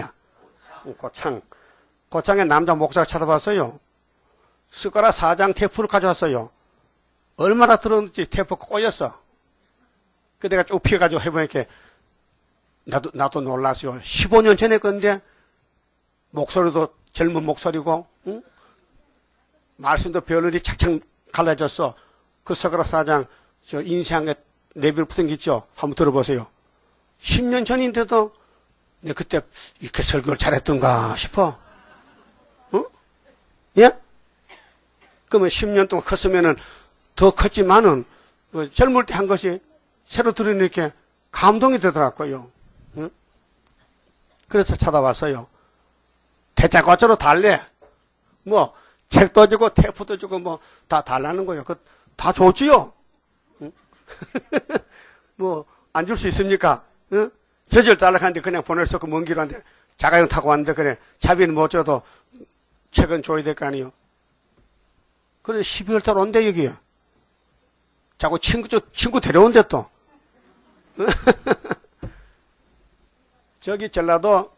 A: 고창에 남자 목사가 찾아봤어요. 숟가락 4장 테이프를 가져왔어요. 얼마나 들었는지 테이프가 꼬였어. 그 내가 쭉 피해가지고 해보니까 나도 놀랐어요. 15년 전에 건데 목소리도 젊은 목소리고 응? 말씀도 별일이 착착 갈라졌어. 그 숟가락 4장 저 인쇄한 게 내비로 붙은 게 있죠. 한번 들어보세요. 10년 전인데도 내 그때 이렇게 설교를 잘했던가 싶어. 어? 예? 그러면 10년 동안 컸으면은 더 컸지만은 젊을 때 한 것이 새로 들으니까 감동이 되더라고요. 응? 그래서 찾아왔어요. 대자과자로 달래. 뭐 책도 주고 테이프도 주고 뭐 다 달라는 거예요. 그 다 좋지요. 응? 뭐 안 줄 수 있습니까? 응? 저절 달라하는데 그냥 보낼 수 없고 먼 길 왔는데 자가용 타고 왔는데 그래 차비는 못 줘도 책은 줘야 될 거 아니에요. 그래서 12월 달 온대 여기. 자꾸 친구 데려온대 또. 저기 전라도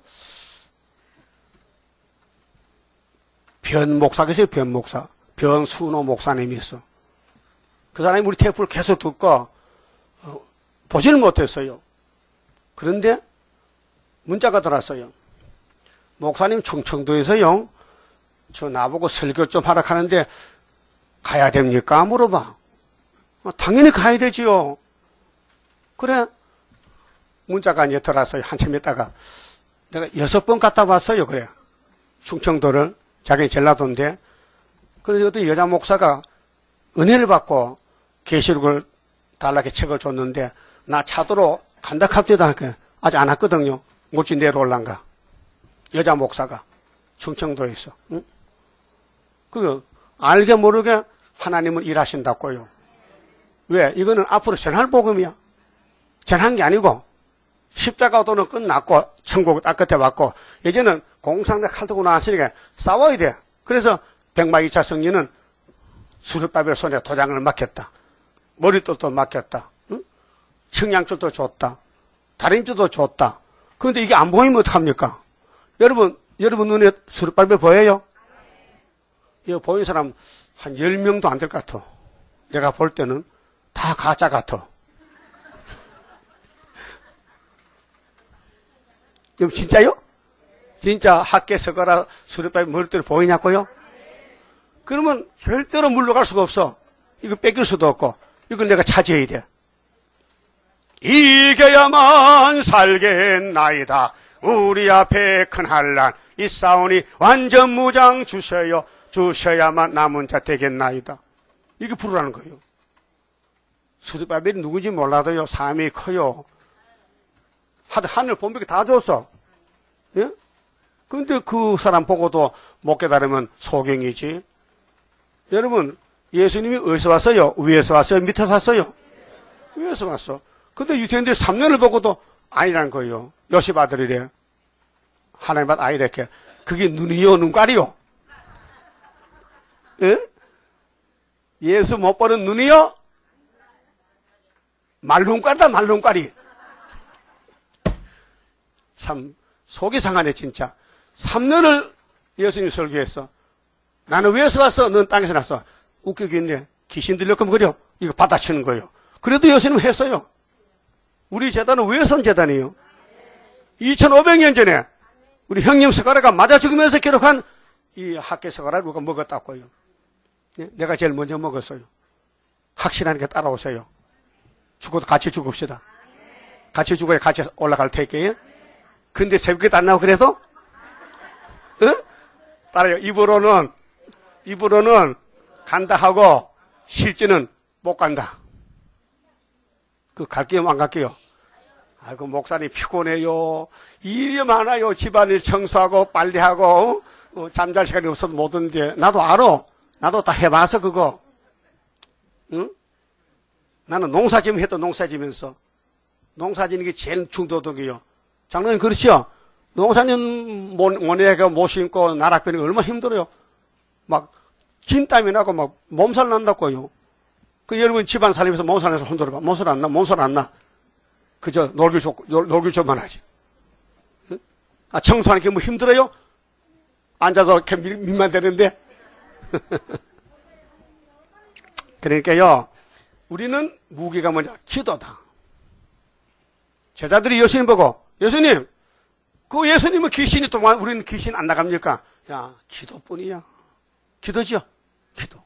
A: 변목사 계세요. 변목사. 변순호 목사님이 있어. 그 사람이 우리 테이프를 계속 듣고 보지는 못했어요. 그런데 문자가 들어왔어요. 목사님 충청도에서요. 저 나보고 설교 좀 하라 하는데 가야 됩니까? 물어봐. 당연히 가야 되지요. 그래 문자가 이제 들어왔어요. 한참 있다가 내가 6번 갔다 왔어요. 그래 충청도를 자기는 전라도인데 그래서 어떤 여자 목사가 은혜를 받고 계시록을 달라게 책을 줬는데 나 차도로 간다 갑니다. 아직 안 왔거든요. 못지 내려올란가. 여자 목사가 충청도에서. 응? 그 알게 모르게 하나님은 일하신다고요. 왜? 이거는 앞으로 전할 복음이야. 전한 게 아니고 십자가도는 끝났고 천국 딱 끝에 왔고 이제는 공상대 칼 들고 나왔으니까 싸워야 돼. 그래서 백마 2차 승리는 수렵밥의 손에 도장을 맡겼다. 머릿돌도 맡겼다. 응? 청양줄도 줬다. 다림줄도 줬다. 그런데 이게 안 보이면 어떡합니까? 여러분 눈에 수렵밥이 보여요? 이거 보이는 사람 한 10명도 안 될 것 같아. 내가 볼 때는 다 가짜 같아. 이거 진짜요? 진짜 학계 서거라 수렵밥이 머릿돌이 보이냐고요? 그러면 절대로 물러갈 수가 없어. 이거 뺏길 수도 없고 이건 내가 차지해야 돼. 이겨야만 살겠나이다. 우리 앞에 큰 한란 있사오니 완전 무장 주셔요. 주셔야만 남은 자 되겠나이다. 이게 부르라는 거예요. 수르바벨이 누군지 몰라도요. 삶이 커요. 하늘 본벽에 다 줬어. 예? 근데 그 사람 보고도 못 깨달으면 소경이지. 여러분, 예수님이 어디서 왔어요? 위에서 왔어요? 밑에서 왔어요? 위에서 왔어. 근데 유태인들이 3년을 보고도 아니란 거예요. 요셉 아들이래. 하나님 아들 아이래게. 그게 눈이요, 눈깔이요? 예? 예수 못 보는 눈이요? 말눈깔이다, 말눈깔이. 참, 속이 상하네, 진짜. 3년을 예수님이 설교했어. 나는 위에서 왔어? 넌 땅에서 났어. 웃기겠네. 귀신 들렸건 그려. 이거 받아치는 거예요. 그래도 예수님은 했어요. 우리 재단은 위에서 온 재단이에요. 2500년 전에 우리 형님 스가랴가 맞아 죽으면서 기록한 이 학계 스가랴를 우리가 먹었다고요. 네? 내가 제일 먼저 먹었어요. 확실하니까 따라오세요. 죽어도 같이 죽읍시다. 같이 죽어야 같이 올라갈 테니까요. 근데 새벽에도 안 나오고 그래도? 어? 따라요. 입으로는 간다 하고 실제는 못 간다. 그 갈게요, 안 갈게요? 아이고, 목사님 피곤해요. 일이 많아요. 집안일 청소하고 빨래하고 잠잘 시간이 없어도 못 오는데. 나도 알아. 나도 다 해봐서 그거. 응? 나는 농사지면 해도 농사지면서. 농사지는 게 제일 중도덕이에요. 장로님 그렇죠? 농사는 모내가 못 심고 나락변이 얼마나 힘들어요. 막 진땀이 나고 막 몸살 난다고요. 그 여러분 집안 살면서 몸살 나서 흔들어봐. 몸살 안 나? 몸살 안 나? 그저 놀기 좀만 하지. 응? 아, 청소하는 게 뭐 힘들어요? 앉아서 이렇게 밀만 되는데. 그러니까요, 우리는 무기가 뭐냐? 기도다. 제자들이 예수님 보고, 예수님, 그 예수님은 귀신이 동안 우리는 귀신 안 나갑니까? 야, 기도뿐이야. 기도죠? 기도.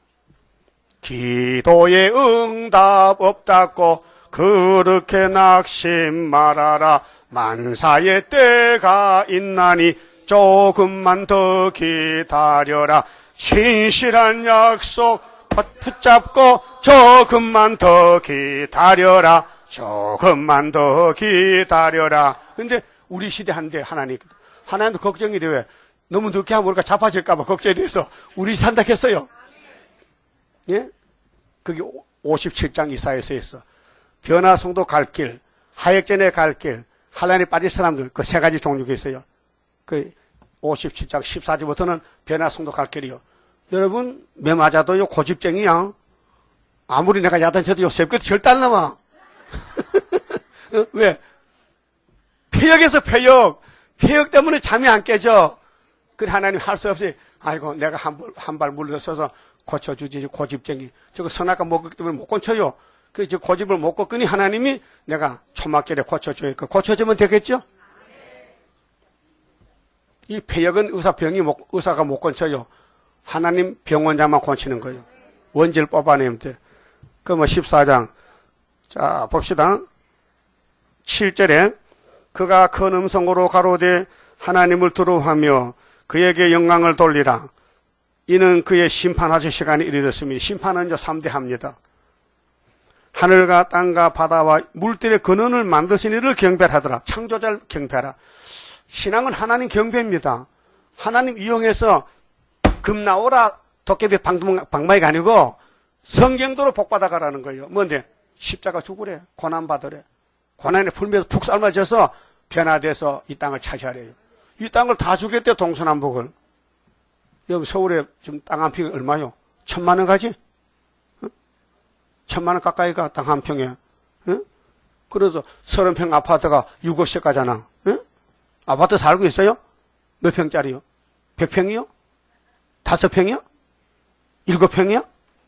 A: 기도에 응답 없다고 그렇게 낙심 말아라. 만사의 때가 있나니 조금만 더 기다려라. 신실한 약속 붙잡고 조금만 더 기다려라. 조금만 더 기다려라. 근데 우리 시대 한데 하나님도 걱정이 돼. 왜? 너무 늦게 하면 우리가 자빠질까봐 걱정이 돼서 우리 산다 했어요. 예? 그게 57장 이사야서 있어. 변화성도 갈 길, 하역전에 갈 길, 한란에 빠질 사람들, 그 세 가지 종류가 있어요. 그 57장 14절부터는 변화성도 갈 길이요. 여러분, 매 맞아도요, 고집쟁이야. 아무리 내가 야단쳐도 새벽에 절대 안 나와. 왜? 폐역에서 폐역 때문에 잠이 안 깨져. 그래, 하나님 할 수 없이, 아이고, 내가 한 발 물러서서 고쳐주지, 고집쟁이. 저거 선악과 먹기 때문에 못 고쳐요. 그, 저 고집을 못 꺾으니 하나님이 내가 초막결에 고쳐줘야 그 고쳐주면 되겠죠? 이 폐역은 의사가 못 고쳐요. 하나님 병원장만 고치는 거예요. 원죄를 뽑아내면 돼. 그 14장. 자, 봅시다. 7절에 그가 큰 음성으로 가로되 하나님을 두려워하며 그에게 영광을 돌리라. 이는 그의 심판하실 시간이 이르렀습니다. 심판은 이제 3대 합니다. 하늘과 땅과 바다와 물들의 근원을 만드신 이를 경배하더라. 창조자를 경배하라. 신앙은 하나님 경배입니다. 하나님 이용해서 금 나오라 도깨비 방망이가 아니고 성경도로 복받아가라는 거예요. 뭔데? 십자가 죽으래. 고난받으래. 고난에 풀면서 푹 삶아져서 변화돼서 이 땅을 차지하래요. 이 땅을 다 주겠대, 동서남북을. 여기 서울에 지금 땅 한 평이 얼마요? 1000만 원 가지? 1,000만 원 가까이 가, 땅 한 평에. 응? 그래서 30평 아파트가 6억씩 가잖아. 응? 아파트 살고 있어요? 몇 평짜리요? 100평이요? 5평이요? 7평이요?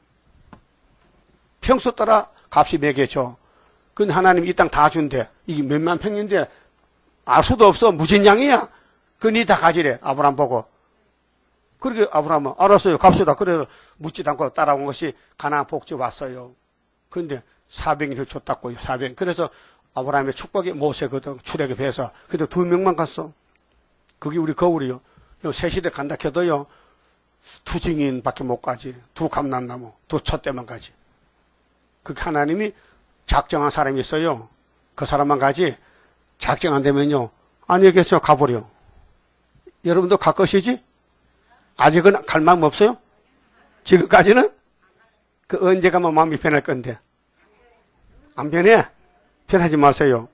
A: 평수 따라 값이 매겨져. 근데 하나님 이 땅 다 준대. 이게 몇만 평인데 알 수도 없어. 무진양이야. 그니 다 가지래. 아브람 보고. 그렇게 아브람은 알았어요. 갑시다. 그래서 묻지도 않고 따라온 것이 가나안 복지 왔어요. 근데 400일 줬다고요. 400. 그래서 아브라함의 축복이 모세거든. 출애굽에 비해서. 근데 2명만 갔어. 그게 우리 거울이요. 새 시대 간다 해도요. 2증인밖에 못 가지. 2감람나무, 2촛대만 가지. 그게 하나님이 작정한 사람이 있어요. 그 사람만 가지. 작정 안 되면요. 안녕히 계세요. 가버려. 여러분도 갈 것이지? 아직은 갈 마음 없어요? 지금까지는? 그 언제 가면 마음이 변할 건데. 안 변해? 변하지 마세요.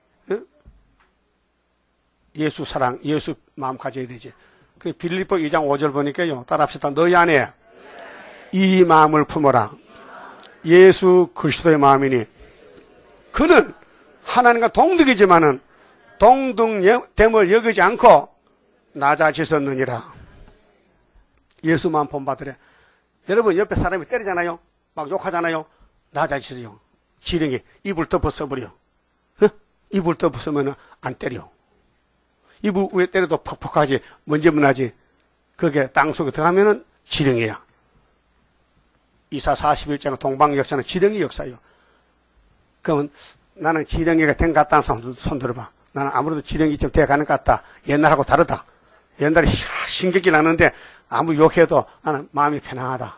A: 예수 사랑, 예수 마음 가져야 되지. 그 빌립보 2장 5절 보니까요. 따라합시다. 너희 안에 이 마음을 품어라. 예수 그리스도의 마음이니 그는 하나님과 동등이지만은 동등됨을 여기지 않고 낮아지셨느니라. 예수 마음 본받으래. 여러분 옆에 사람이 때리잖아요. 막 욕하잖아요. 낮아지세요. 지렁이 입을 덮어서버려. 입을 덮어서면 안 때려. 입을 왜 때려도 퍽퍽하지. 먼지만 나지. 그게 땅속에 들어가면은 지렁이야. 이사 41장 동방 역사는 지렁이 역사예요. 그러면 나는 지렁이가 된 것 같다는 사람 손 들어봐. 나는 아무래도 지렁이처럼 돼가는 것 같다. 옛날하고 다르다. 옛날에 신경이 나는데 아무 욕해도 나는 마음이 편안하다.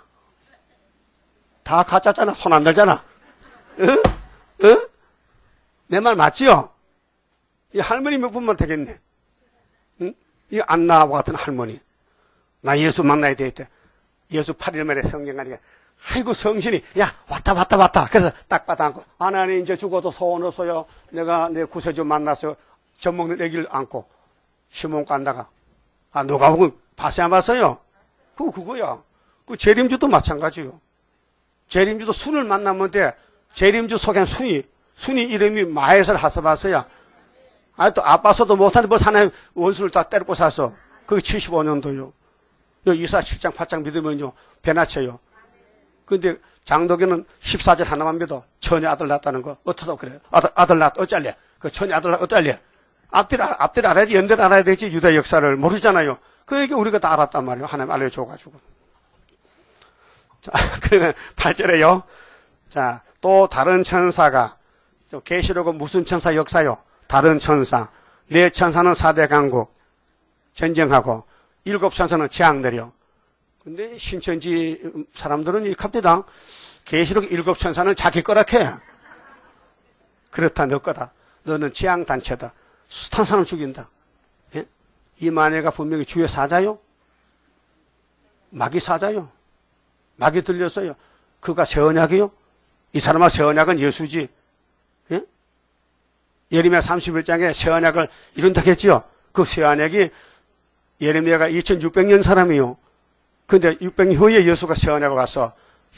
A: 다 가짜잖아. 손 안 들잖아. 응? 응? 내 말 맞지요? 이 할머니 몇 분만 되겠네. 응? 이 안나와 같은 할머니. 나 예수 만나야 되겠대. 예수 8일 만에 성경 가니까 아이고 성신이 야 왔다. 그래서 딱 받아안고 하나님 이제 죽어도 소원 없어요. 내가 내 구세주 만났어요. 젖 먹는 애기를 안고 시몬 간다가 누가 보고 봤어요 안 봤어요? 그거야. 그 재림주도 마찬가지요. 재림주도 순을 만나면 돼. 재림주 속엔 순이 이름이 마에서 하서봤어야. 또 아빠서도 못하는데 뭐 하나님 원수를 다 때리고 사서. 그게 75년도요. 이사 7장 8장 믿으면요. 배나쳐요. 근데 장독에는 14절 하나만 믿어. 처녀 아들 낳았다는 거. 어쩌다 그래요. 아들 낳았다. 어쩔래. 그 처녀 아들 낳았다. 어쩔래. 앞뒤를 알아야지. 연대를 알아야 되지. 유다 역사를 모르잖아요. 그 얘기 우리가 다 알았단 말이에요. 하나님 알려줘가지고. 자, 그러면 8절에요. 자, 또 다른 천사가, 계시록은 무슨 천사 역사요? 다른 천사. 4천사는 4대 강국, 전쟁하고, 7천사는 재앙 내려. 근데 신천지 사람들은 이 갑니다. 계시록 7천사는 자기 거라해. 그렇다, 너 거다. 너는 재앙단체다. 숱한 사람 죽인다. 예? 이 마녀가 분명히 주의 사자요? 마귀 사자요? 마귀 들렸어요. 그가 새 언약이요? 이 사람아 새 언약은 예수지. 예? 예레미야 31장에 새 언약을 이룬다고 했지요. 그 새 언약이 예레미야가 2600년 사람이요. 근데 600년 후에 예수가 새 언약을 가서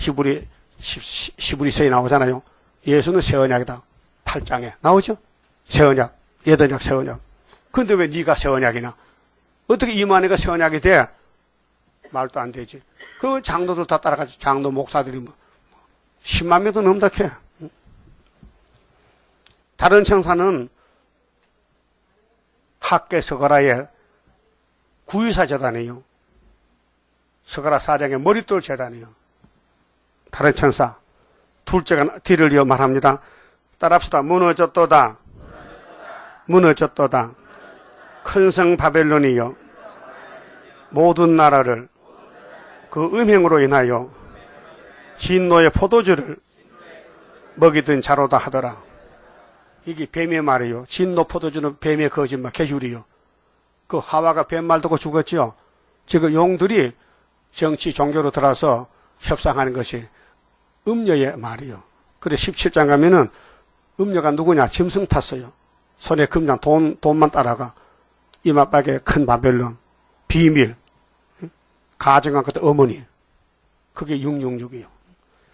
A: 히브리서에 나오잖아요. 예수는 새 언약이다. 8장에 나오죠. 새 언약, 옛 언약, 새 언약. 근데 왜 네가 새 언약이나? 어떻게 이 마녀가 새 언약이 돼? 말도 안 되지. 그 장로들 다 따라가지. 장로 목사들이 뭐 10만 명도 넘다 캐. 다른 천사는 학계 서가라의 구유사 재단이에요. 서가라 사장의 머릿돌 재단이에요. 다른 천사. 둘째가 뒤를 이어 말합니다. 따라합시다. 무너졌도다. 무너졌도다. 큰 성 바벨론이여. 모든 나라를 그 음행으로 인하여 진노의 포도주를 먹이던 자로다 하더라. 이게 뱀의 말이에요. 진노 포도주는 뱀의 거짓말, 개hy울이요. 그 하와가 뱀말 듣고 죽었죠. 지금 용들이 정치, 종교로 들어서 협상하는 것이 음녀의 말이요. 그래 17장 가면은 음녀가 누구냐? 짐승 탔어요. 손에 금장, 돈만 따라가. 이마박에 큰 바벨론, 비밀, 가정한 것도 어머니. 그게 666이요.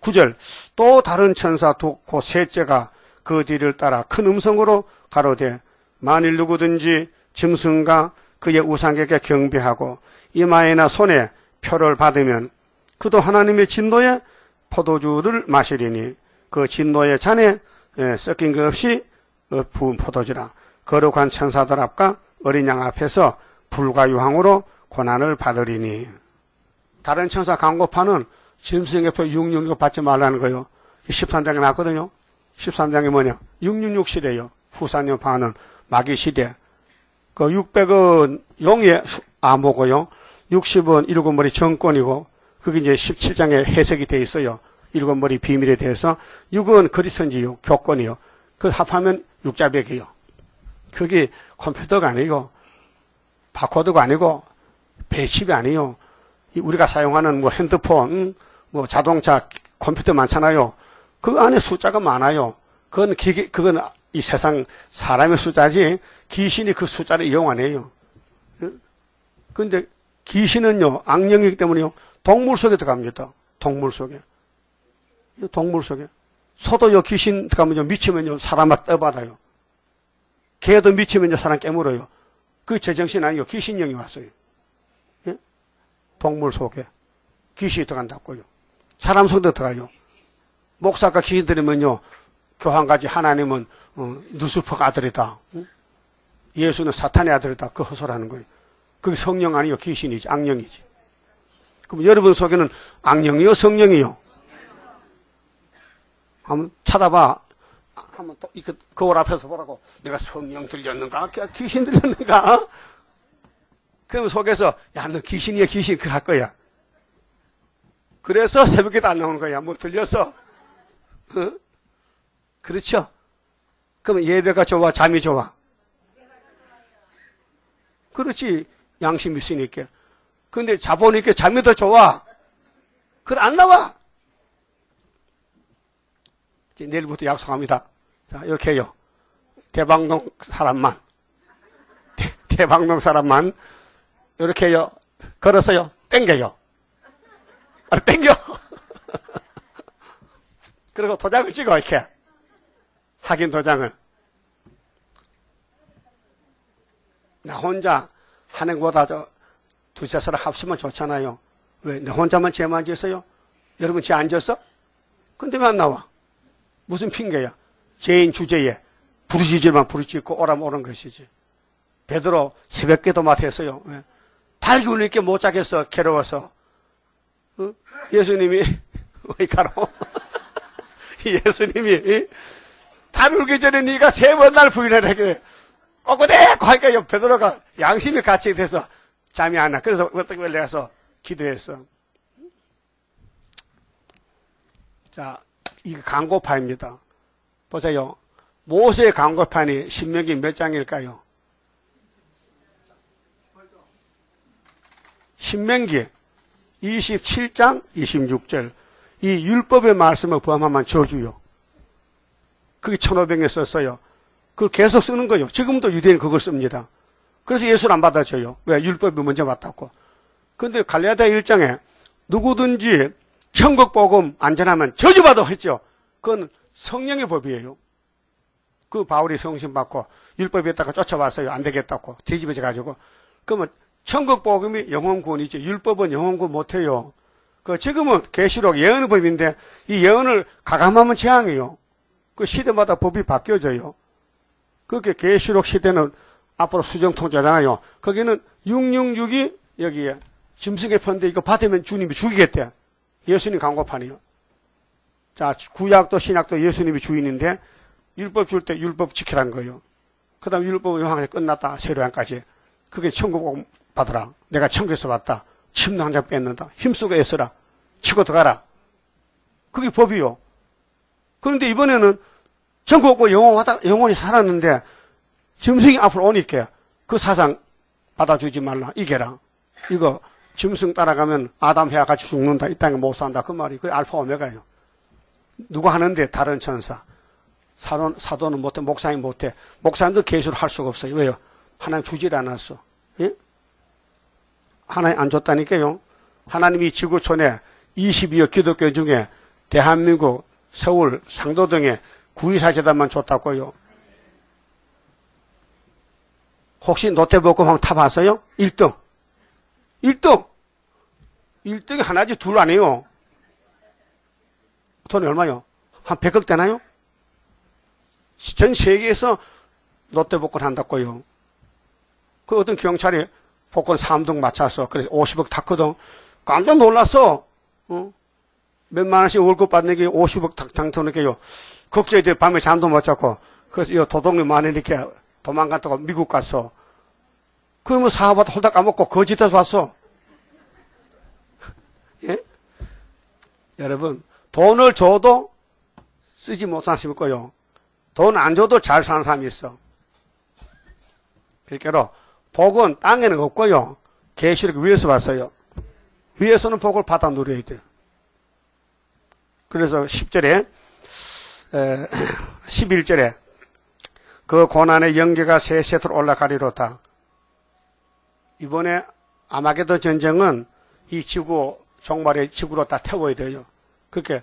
A: 9절 또 다른 천사 곧 셋째가 그 뒤를 따라 큰 음성으로 가로되 만일 누구든지 짐승과 그의 우상에게 경배하고 이마에나 손에 표를 받으면 그도 하나님의 진노의 포도주를 마시리니 그 진노의 잔에 섞인 것 없이 부은 포도주라. 거룩한 천사들 앞과 어린 양 앞에서 불과 유황으로 고난을 받으리니. 다른 천사 강고파는 짐승의 표 666 받지 말라는 거요. 13장에 나왔거든요. 13장이 뭐냐? 666 시대요. 후사년 파는 마귀 시대. 그 600은 용의 암호고요. 60은 일곱 머리 정권이고, 그게 이제 17장에 해석이 돼 있어요. 일곱 머리 비밀에 대해서. 6은 그리스도인지요. 교권이요. 그 합하면 육자백이요. 그게 컴퓨터가 아니고, 바코드가 아니고, 배칩이 아니요. 우리가 사용하는 뭐 핸드폰, 뭐 자동차, 컴퓨터 많잖아요. 그 안에 숫자가 많아요. 그건 이 세상 사람의 숫자지, 귀신이 그 숫자를 이용 안 해요. 근데 귀신은요, 악령이기 때문에요, 동물 속에 들어갑니다. 동물 속에. 동물 속에. 소도요, 귀신 들어가면요, 미치면요, 사람을 떠받아요. 개도 미치면요, 사람 깨물어요. 그 제정신 아니요, 귀신령이 왔어요. 예? 동물 속에. 귀신이 들어간다고요. 사람 속에 들어가요. 목사가 귀신 들으면요, 교황까지 하나님은 누수퍼가 아들이다. 예수는 사탄의 아들이다. 그 허설하는 거예요. 그게 성령 아니요, 귀신이지, 악령이지. 그럼 여러분 속에는 악령이요, 성령이요? 한번 찾아봐. 한번 또 거울 앞에서 보라고. 내가 성령 들렸는가? 귀신 들렸는가? 그럼 속에서 야, 너 귀신이야, 귀신. 그럴 거야. 그래서 새벽에도 안 나오는 거야. 뭐 들렸어? 그렇죠? 그러면 예배가 좋아, 잠이 좋아? 그렇지. 양심이 있으니까. 근데 자보니까 잠이 더 좋아. 그래, 안 나와. 이제 내일부터 약속합니다. 자, 이렇게 해요. 대방동 사람만. 대방동 사람만. 이렇게 해요. 걸어서요. 땡겨요. 땡겨. 그리고 도장을 찍어, 이렇게. 확인 도장을. 나 혼자 하는 것보다 두세 사람 합치면 좋잖아요. 왜? 내 혼자만 죄만 지었어요? 여러분 죄 안 지었어? 근데 왜 안 나와? 무슨 핑계야? 죄인 주제에 부르짖을만 부르짖고 오라면 오는 것이지. 베드로 새벽기도 맡았어요. 왜? 달기 울리게 못 자겠어. 괴로워서. 예수님이 어디 가로? 예수님이 달 울기 전에 네가 세 번 날 부인하라. 꼬꼬대고 하니까 베드로가 양심이 같이 돼서 잠이 안 나. 그래서 어떻게 올라가서 기도했어. 자, 이게 강고파입니다. 보세요. 모세의 강고판이 신명기 몇 장일까요? 신명기 27장 26절. 이 율법의 말씀을 포함하면 저주요. 그게 1500년 썼어요. 그걸 계속 쓰는 거예요. 지금도 유대인은 그걸 씁니다. 그래서 예수를 안 받아줘요. 왜? 율법이 먼저 받았고. 근데 갈라디아 1장에 누구든지 천국 복음 안 전하면 저주받아 했죠. 그건 성령의 법이에요. 그 바울이 성신 받고 율법에다가 쫓아왔어요. 안 되겠다고 뒤집어져 가지고. 그러면 천국 복음이 영혼 구원이지 율법은 영혼 구원 못해요. 그 지금은 계시록 예언의 법인데 이 예언을 가감하면 재앙이에요. 그 시대마다 법이 바뀌어져요. 그게 계시록 시대는 앞으로 수정통제잖아요. 거기는 666이 여기에 짐승의 편데 이거 받으면 주님이 죽이겠대. 예수님 강고판이요. 자, 구약도 신약도 예수님이 주인인데 율법 줄 때 율법 지키라는 거예요. 그 다음에 율법은 요한까지 끝났다. 세례안까지. 그게 천국 받으라. 내가 천국에서 왔다. 침도 한 장 뺏는다. 힘쓰고 애써라. 치고 들어가라. 그게 법이요. 그런데 이번에는 천국 없고 영원히 살았는데 짐승이 앞으로 오니까 그 사상 받아주지 말라. 이게라. 이거 짐승 따라가면 아담 해와 같이 죽는다. 이 땅에 못 산다. 그 말이. 그게 알파 오메가예요. 누가 하는데 다른 천사. 사도는 못해. 목사님 못해. 목사님도 계시를 할 수가 없어요. 왜요? 하나님 주질 않았어. 예? 하나님 안 줬다니까요. 하나님이 지구촌에 22억 기독교 중에 대한민국 서울 상도동에 구이사 재단만 줬다고요. 혹시 노태복권 한번 타봤어요? 1등. 1등. 1등이 하나지 둘 아니에요. 돈이 얼마요? 한 100억 되나요? 전 세계에서 노태복권 한다고요. 그 어떤 경찰이 복권 3등 맞춰서 그래서 50억 탔거든. 깜짝 놀랐어. 몇만 원씩 월급 받는 게 50억 당첨했게요. 걱정이 돼. 밤에 잠도 못 자고. 그래서 이 도둑놈만이 이렇게 도망갔다가 미국 갔어. 그러면 사업하다 홀딱 까먹고 거짓해서 왔어. 예? 여러분, 돈을 줘도 쓰지 못하는 사람이 있고요. 돈 안 줘도 잘 사는 사람이 있어. 그러니까 복은 땅에는 없고요. 계시록 위에서 왔어요. 위에서는 복을 받아 누려야 돼요. 그래서 10절에 11절에 그 고난의 영계가 세세토로 올라가리로다. 이번에 아마게도 전쟁은 이 지구 종말의 지구로 다 태워야 돼요. 그렇게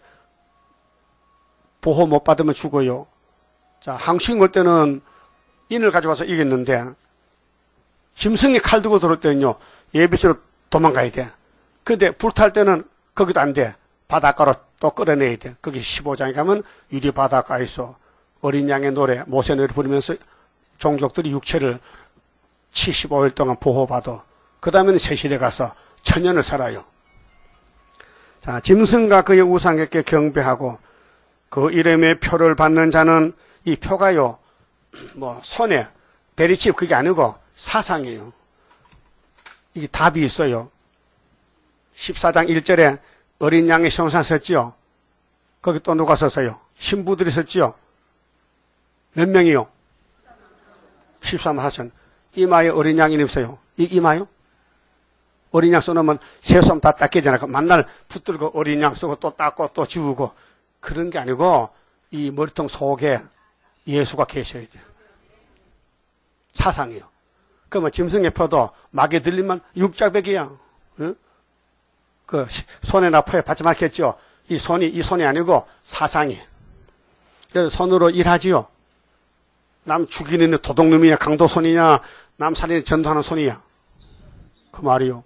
A: 보호 못 받으면 죽어요. 자, 항신 올 때는 인을 가져와서 이겼는데 짐승이 칼 들고 들어올 때는요 예비시로 도망가야 돼. 근데 불탈 때는 거기도 안 돼. 바닷가로 또 끌어내야 돼. 거기 15장에 가면 유리 바닷가에서 어린 양의 노래 모세 노래 부르면서 종족들이 육체를 75일 동안 보호받아. 그 다음에는 새시대 가서 천년을 살아요. 자, 짐승과 그의 우상에게 경배하고 그 이름의 표를 받는 자는 이 표가요, 뭐 손에 베리칩 그게 아니고 사상이에요. 이게 답이 있어요. 14장 1절에 어린 양의 성산 섰지요. 거기 또 누가 섰어요? 신부들이 섰지요. 몇 명이요? 13만 4천. 이마에 어린 양이 있어요. 이 이마요? 어린 양 써놓으면 새솜 다 닦이잖아요. 만날 붙들고 어린 양 쓰고 또 닦고 또 지우고 그런 게 아니고 이 머리통 속에 예수가 계셔야 돼요. 사상이요. 그러면 짐승의 표도 막에 들리면 육자백이야. 응? 그 손에나 포에 받지 말겠죠. 이 손이 아니고 사상이. 그래서 손으로 일하지요. 남 죽이는 도둑놈이냐 강도손이냐 남 살리는 전도하는 손이야. 그 말이요.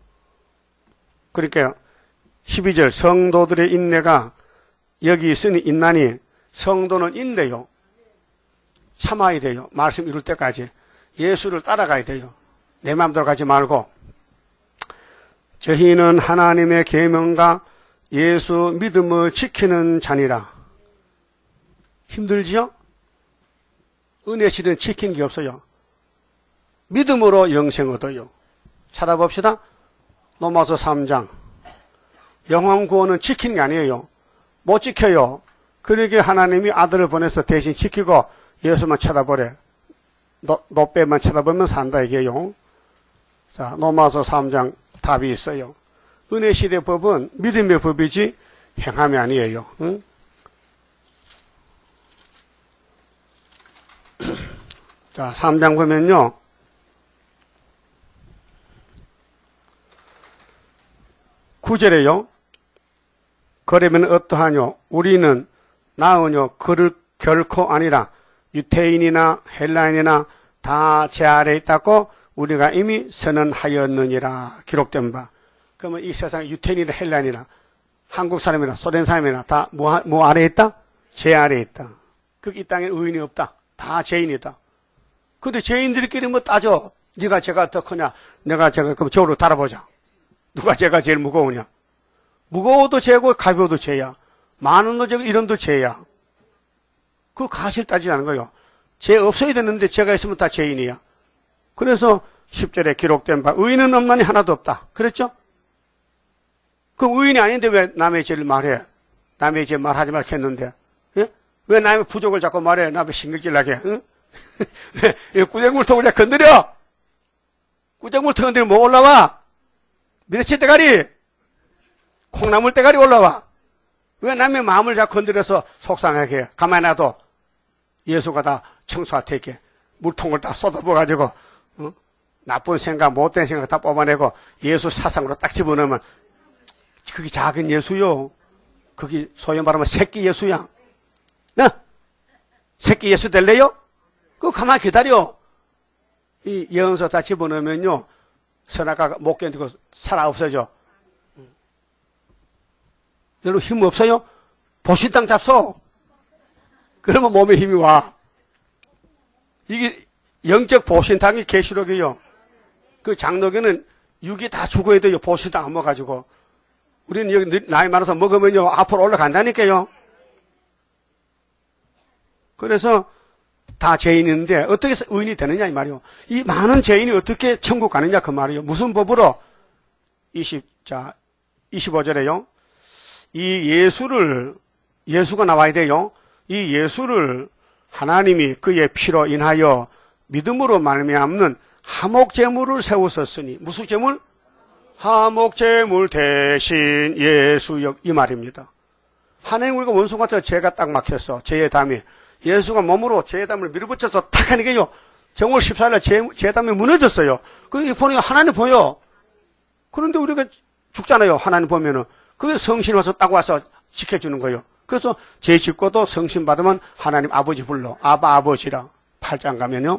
A: 그러니까 12절 성도들의 인내가 여기 있으니 있나니 성도는 인내요. 참아야 돼요. 말씀 이룰 때까지. 예수를 따라가야 돼요. 내 마음대로 가지 말고. 저희는 하나님의 계명과 예수 믿음을 지키는 자니라. 힘들지요? 은혜 실은 지킨 게 없어요. 믿음으로 영생 얻어요. 찾아봅시다. 로마서 3장. 영혼 구원은 지키는 게 아니에요. 못 지켜요. 그러게 하나님이 아들을 보내서 대신 지키고 예수만 쳐다보래. 노빼만 쳐다보면 산다 이게요. 자, 로마서 3장 답이 있어요. 은혜 시대 법은 믿음의 법이지 행함이 아니에요. 응? 자, 3장 보면요. 구절에요. 그러면 어떠하뇨? 우리는 나으뇨? 그를 결코 아니라 유태인이나 헬라인이나 다 제 아래에 있다고 우리가 이미 선언하였느니라. 기록된 바. 그러면 이 세상 유태인이나 헬라인이나 한국 사람이나 소련 사람이나 다 뭐 아래에 있다? 제 아래에 있다. 이 땅에 의인이 없다. 다 죄인이다. 근데 죄인들끼리 뭐 따져. 네가 죄가 더 크냐? 내가 죄가 그럼 저로 달아보자. 누가 죄가 제일 무거우냐? 무거워도 죄고 가벼워도 죄야. 많은도 죄고 이런도 죄야. 그 가실 따지지 않은 거예요. 죄 없어야 되는데 죄가 있으면 다 죄인이야. 그래서 10절에 기록된 바 의인은 없나니 하나도 없다. 그랬죠? 그럼 의인이 아닌데 왜 남의 죄를 말해? 남의 죄 말하지 말겠는데. 예? 왜 남의 부족을 자꾸 말해? 남의 신경질 나게. 응? 꾸쟁물통을 건드려! 꾸쟁물통 건드리면 뭐 올라와? 미래치 대가리! 콩나물 대가리 올라와. 왜 남의 마음을 자꾸 건드려서 속상하게 해? 가만히 놔둬. 예수가 다 청소할 테게 물통을 다 쏟아부어가지고 나쁜 생각, 못된 생각 다 뽑아내고 예수 사상으로 딱 집어넣으면 그게 작은 예수요. 그게 소위 말하면 새끼 예수야. 네? 새끼 예수 될래요? 그거 가만히 기다려. 이 예언서 다 집어넣으면요, 선악과가 못 견디고 살아 없어져. 여러분 힘 없어요? 보신탕 잡소. 그러면 몸에 힘이 와. 이게 영적 보신탕이 계시록이요. 그 장로교는 육이 다 죽어야 돼요. 보신탕 안 먹어가지고. 우리는 여기 나이 많아서 먹으면요, 앞으로 올라간다니까요. 그래서 다 죄인인데 어떻게 해서 의인이 되느냐 이 말이요. 이 많은 죄인이 어떻게 천국 가느냐 그 말이요. 무슨 법으로? 25절에요. 이 예수가 나와야 돼요. 이 예수를 하나님이 그의 피로 인하여 믿음으로 말미암는 화목제물을 세우셨으니, 무슨 제물? 화목제물 대신 예수역, 이 말입니다. 하나님 우리가 원수 같아 죄가 딱 막혔어. 죄의 담이. 예수가 몸으로 죄의 담을 밀어붙여서 탁 하니까요. 정월 14일 죄의 담이 무너졌어요. 그게 보니까 하나님 보여. 그런데 우리가 죽잖아요. 하나님 보면은. 그게 성신 와서 딱 와서 지켜주는 거예요. 그래서 죄 짓고도 성신 받으면 하나님 아버지 불러. 아버지라. 8장 가면요.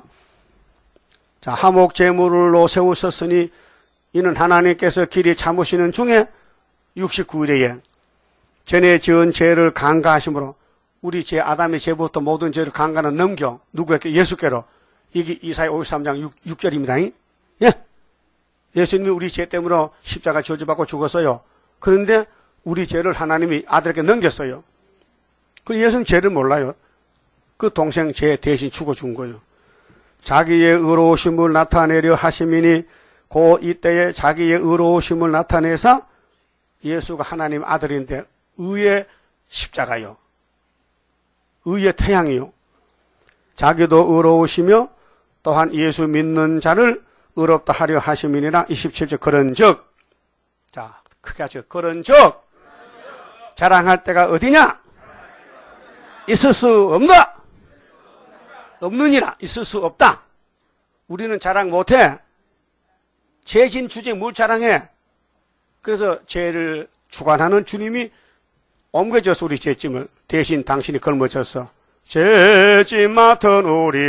A: 자, 화목제물로 세우셨으니 이는 하나님께서 길이 참으시는 중에 69일에 전에 지은 죄를 간과하심으로, 우리 죄, 아담의 죄부터 모든 죄를 간과는 넘겨. 누구에게? 예수께로. 이게 이사야 53장 6절입니다. 예? 예수님이 우리 죄 때문에 십자가 저주받고 죽었어요. 그런데 우리 죄를 하나님이 아들에게 넘겼어요. 그 예수는 죄를 몰라요. 그 동생 죄 대신 죽어준 거예요. 자기의 의로우심을 나타내려 하심이니 고 이때에 자기의 의로우심을 나타내서, 예수가 하나님 아들인데 의의 십자가요. 의의 태양이요. 자기도 의로우시며 또한 예수 믿는 자를 의롭다 하려 하심이니라. 27절 그런즉, 자 크게 하죠. 그런즉 자랑할 때가 어디냐? 있을 수 없다. 없느니라. 있을 수 없다. 우리는 자랑 못해. 죄진 주제 뭘 자랑해? 그래서 죄를 주관하는 주님이 옮겨져서 우리 죄짐을 대신 당신이 걸머졌어. 죄짐 맡은 우리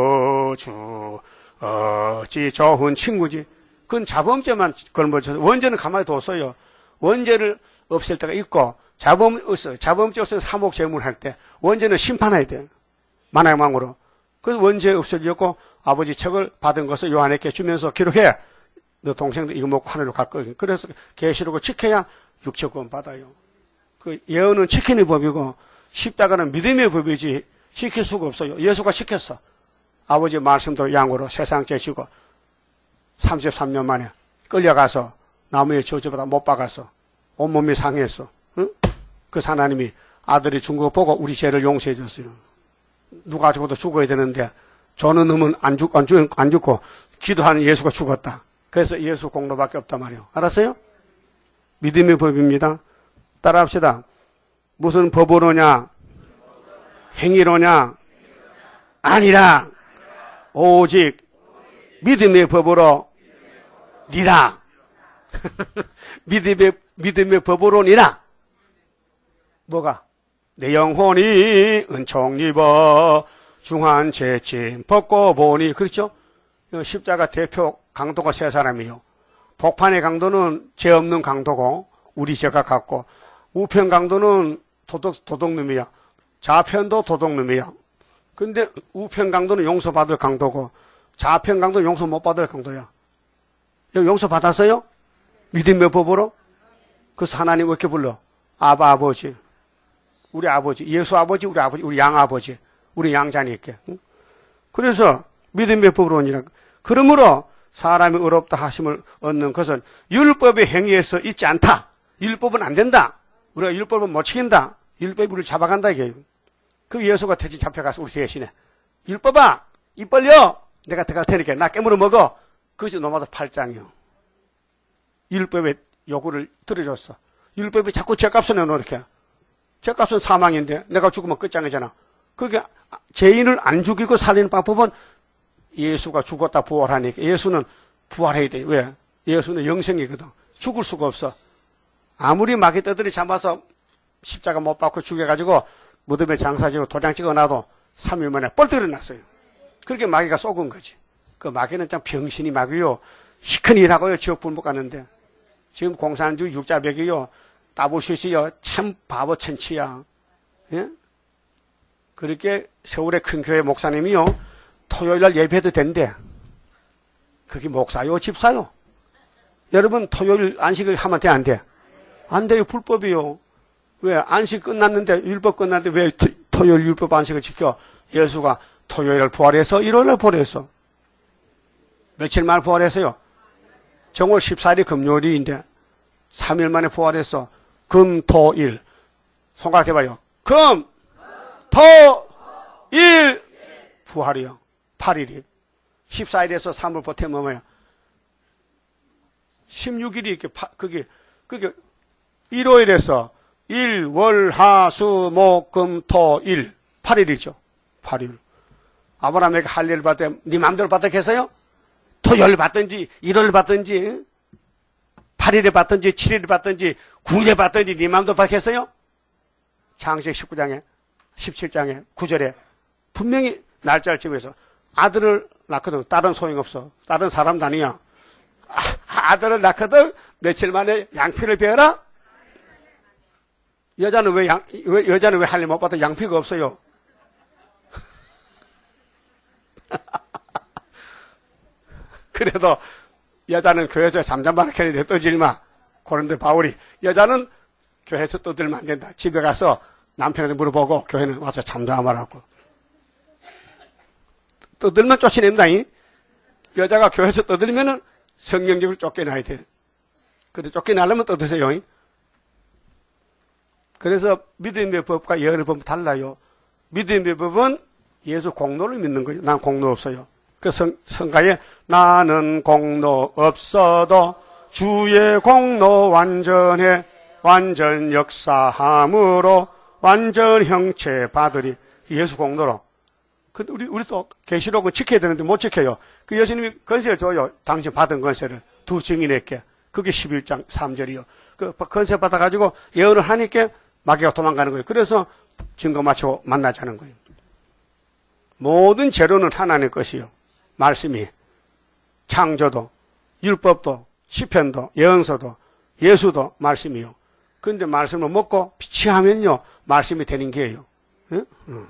A: 거주 어찌 좋은 친구지. 그건 자범죄만 걸머져서, 원죄는 가만히 뒀어요. 원죄를 없앨 때가 있고, 자범죄 없어서 화목제물 할 때 원죄는 심판해야 돼. 만왕왕으로. 그래서 원죄 없어졌고 아버지 척을 받은 것을 요한에게 주면서 기록해. 너 동생도 이거 먹고 하늘로 갈 거야. 그래서 계시록을 지켜야 육체구원 받아요. 그 예언은 지키는 법이고 십자가는 믿음의 법이지 지킬 수가 없어요. 예수가 지켰어. 아버지 말씀도 양으로 세상 죄지고 33년 만에 끌려가서 나무에 저주받아 못 박아서 온몸이 상했어. 응? 그 하나님이 아들이 준 거 보고 우리 죄를 용서해 줬어요. 누가 죽어도 죽어야 되는데 저는 놈은 안 죽고 기도하는 예수가 죽었다. 그래서 예수 공로밖에 없단 말이에요. 알았어요? 믿음의 법입니다. 따라합시다. 무슨 법으로냐? 행위로냐? 아니라 오직 믿음의 법으로 니라. 믿음의 법으로 니라. 뭐가? 내 영혼이 은총 입어 중한 죄짐 벗고 보니. 그렇죠? 십자가 대표 강도가 세 사람이요. 복판의 강도는 죄 없는 강도고 우리 죄가 같고, 우편 강도는 도둑놈이야. 좌편도 도둑놈이야. 근데 우편 강도는 용서받을 강도고 좌편 강도는 용서 못 받을 강도야. 용서 받았어요? 믿음의 법으로? 그래서 하나님 왜 이렇게 불러? 아버지. 우리 아버지. 예수 아버지, 우리 아버지, 우리 양아버지. 우리 양자니까. 그래서 믿음의 법으로 오니라. 그러므로 사람이 의롭다 하심을 얻는 것은 율법의 행위에서 있지 않다. 율법은 안 된다. 우리가 율법은 못 지킨다. 율법이 우리를 잡아간다 이게. 그 예수가 대신 잡혀가서 우리 대신에 율법아 입 벌려. 내가 들어갈 테니까 나 깨물어 먹어. 그것이 로마서 8장이요. 율법의 요구를 들어줬어. 율법이 자꾸 죄값을 내놓게. 죄값은 사망인데 내가 죽으면 끝장이잖아. 그게 죄인을 안 죽이고 살리는 방법은 예수가 죽었다 부활하니까. 예수는 부활해야 돼. 왜? 예수는 영생이거든. 죽을 수가 없어. 아무리 마귀 떼들이 잡아서 십자가 못 박고 죽여가지고 무덤에 장사지로 도장 찍어놔도 3일 만에 뻘떡 일어났어요. 그렇게 마귀가 쏘은 거지. 그 마귀는 참 병신이 마귀요. 시큰 일하고요. 지옥 불못 가는데. 지금 공산주의 육자벽이요. 따부시시요. 참 바보 천치야. 예? 그렇게 서울의 큰 교회 목사님이요. 토요일날 예배도 된대. 그게 목사요? 집사요? 여러분 토요일 안식을 하면 돼? 안 돼? 안 돼요. 불법이요. 왜? 안식 끝났는데 율법 끝났는데 왜 토요일 율법 안식을 지켜? 예수가 토요일을 부활해서 일요일날 부활했어. 며칠 만에 부활했어요? 정월 14일이 금요일인데 3일 만에 부활했어. 금, 토, 일. 손가락 해봐요. 금, 토, 일. 부활이요. 8일이. 14일에서 3을 보태면 뭐야? 16일이 이렇게, 그게, 일요일에서 일, 월, 하, 수, 목, 금, 토, 일. 8일이죠. 8일. 아브라함에게 할 일을 받을 때, 네 마음대로 받았겠어요? 토요일 받든지, 일요일 받든지, 8일에 받든지, 7일에 받든지, 9일에 받든지, 네 마음대로 받겠어요? 창세기 19장에, 17장에, 9절에, 분명히 날짜를 지면서 아들을 낳거든. 딸은 소용없어. 딸은 사람도 아니야. 아들을 낳거든. 며칠 만에 양피를 베어라? 여자는 왜 할 일 못 받아? 양피가 없어요. 그래도 여자는 교회에서 잠잠바라 캐는데 떠들지 마. 그런데 바울이 여자는 교회에서 떠들면 안 된다. 집에 가서 남편한테 물어보고 교회는 와서 잠잠하라고. 떠들면 쫓아낸다잉. 여자가 교회에서 떠들면은 성경적으로 쫓겨나야 돼. 근데 쫓겨나려면 떠드세요. 그래서 믿음의 법과 예언의 법은 달라요. 믿음의 법은 예수 공로를 믿는 거예요. 난 공로 없어요. 그 성가에 나는 공로 없어도 주의 공로 완전해 완전 역사함으로 완전 형체 받으리. 예수 공로로. 근데 우리도 계시록은 지켜야 되는데 못 지켜요. 그 예수님이 권세를 줘요. 당신 받은 권세를 두 증인에게. 그게 11장 3절이요. 그 권세 받아가지고 예언을 하니까 마귀가 도망가는 거예요. 그래서 증거 맞추고 만나자는 거예요. 모든 재료는 하나님의 것이요. 말씀이. 창조도, 율법도, 시편도, 예언서도, 예수도 말씀이요. 그런데 말씀을 먹고 피치하면요. 말씀이 되는 게예요. 예?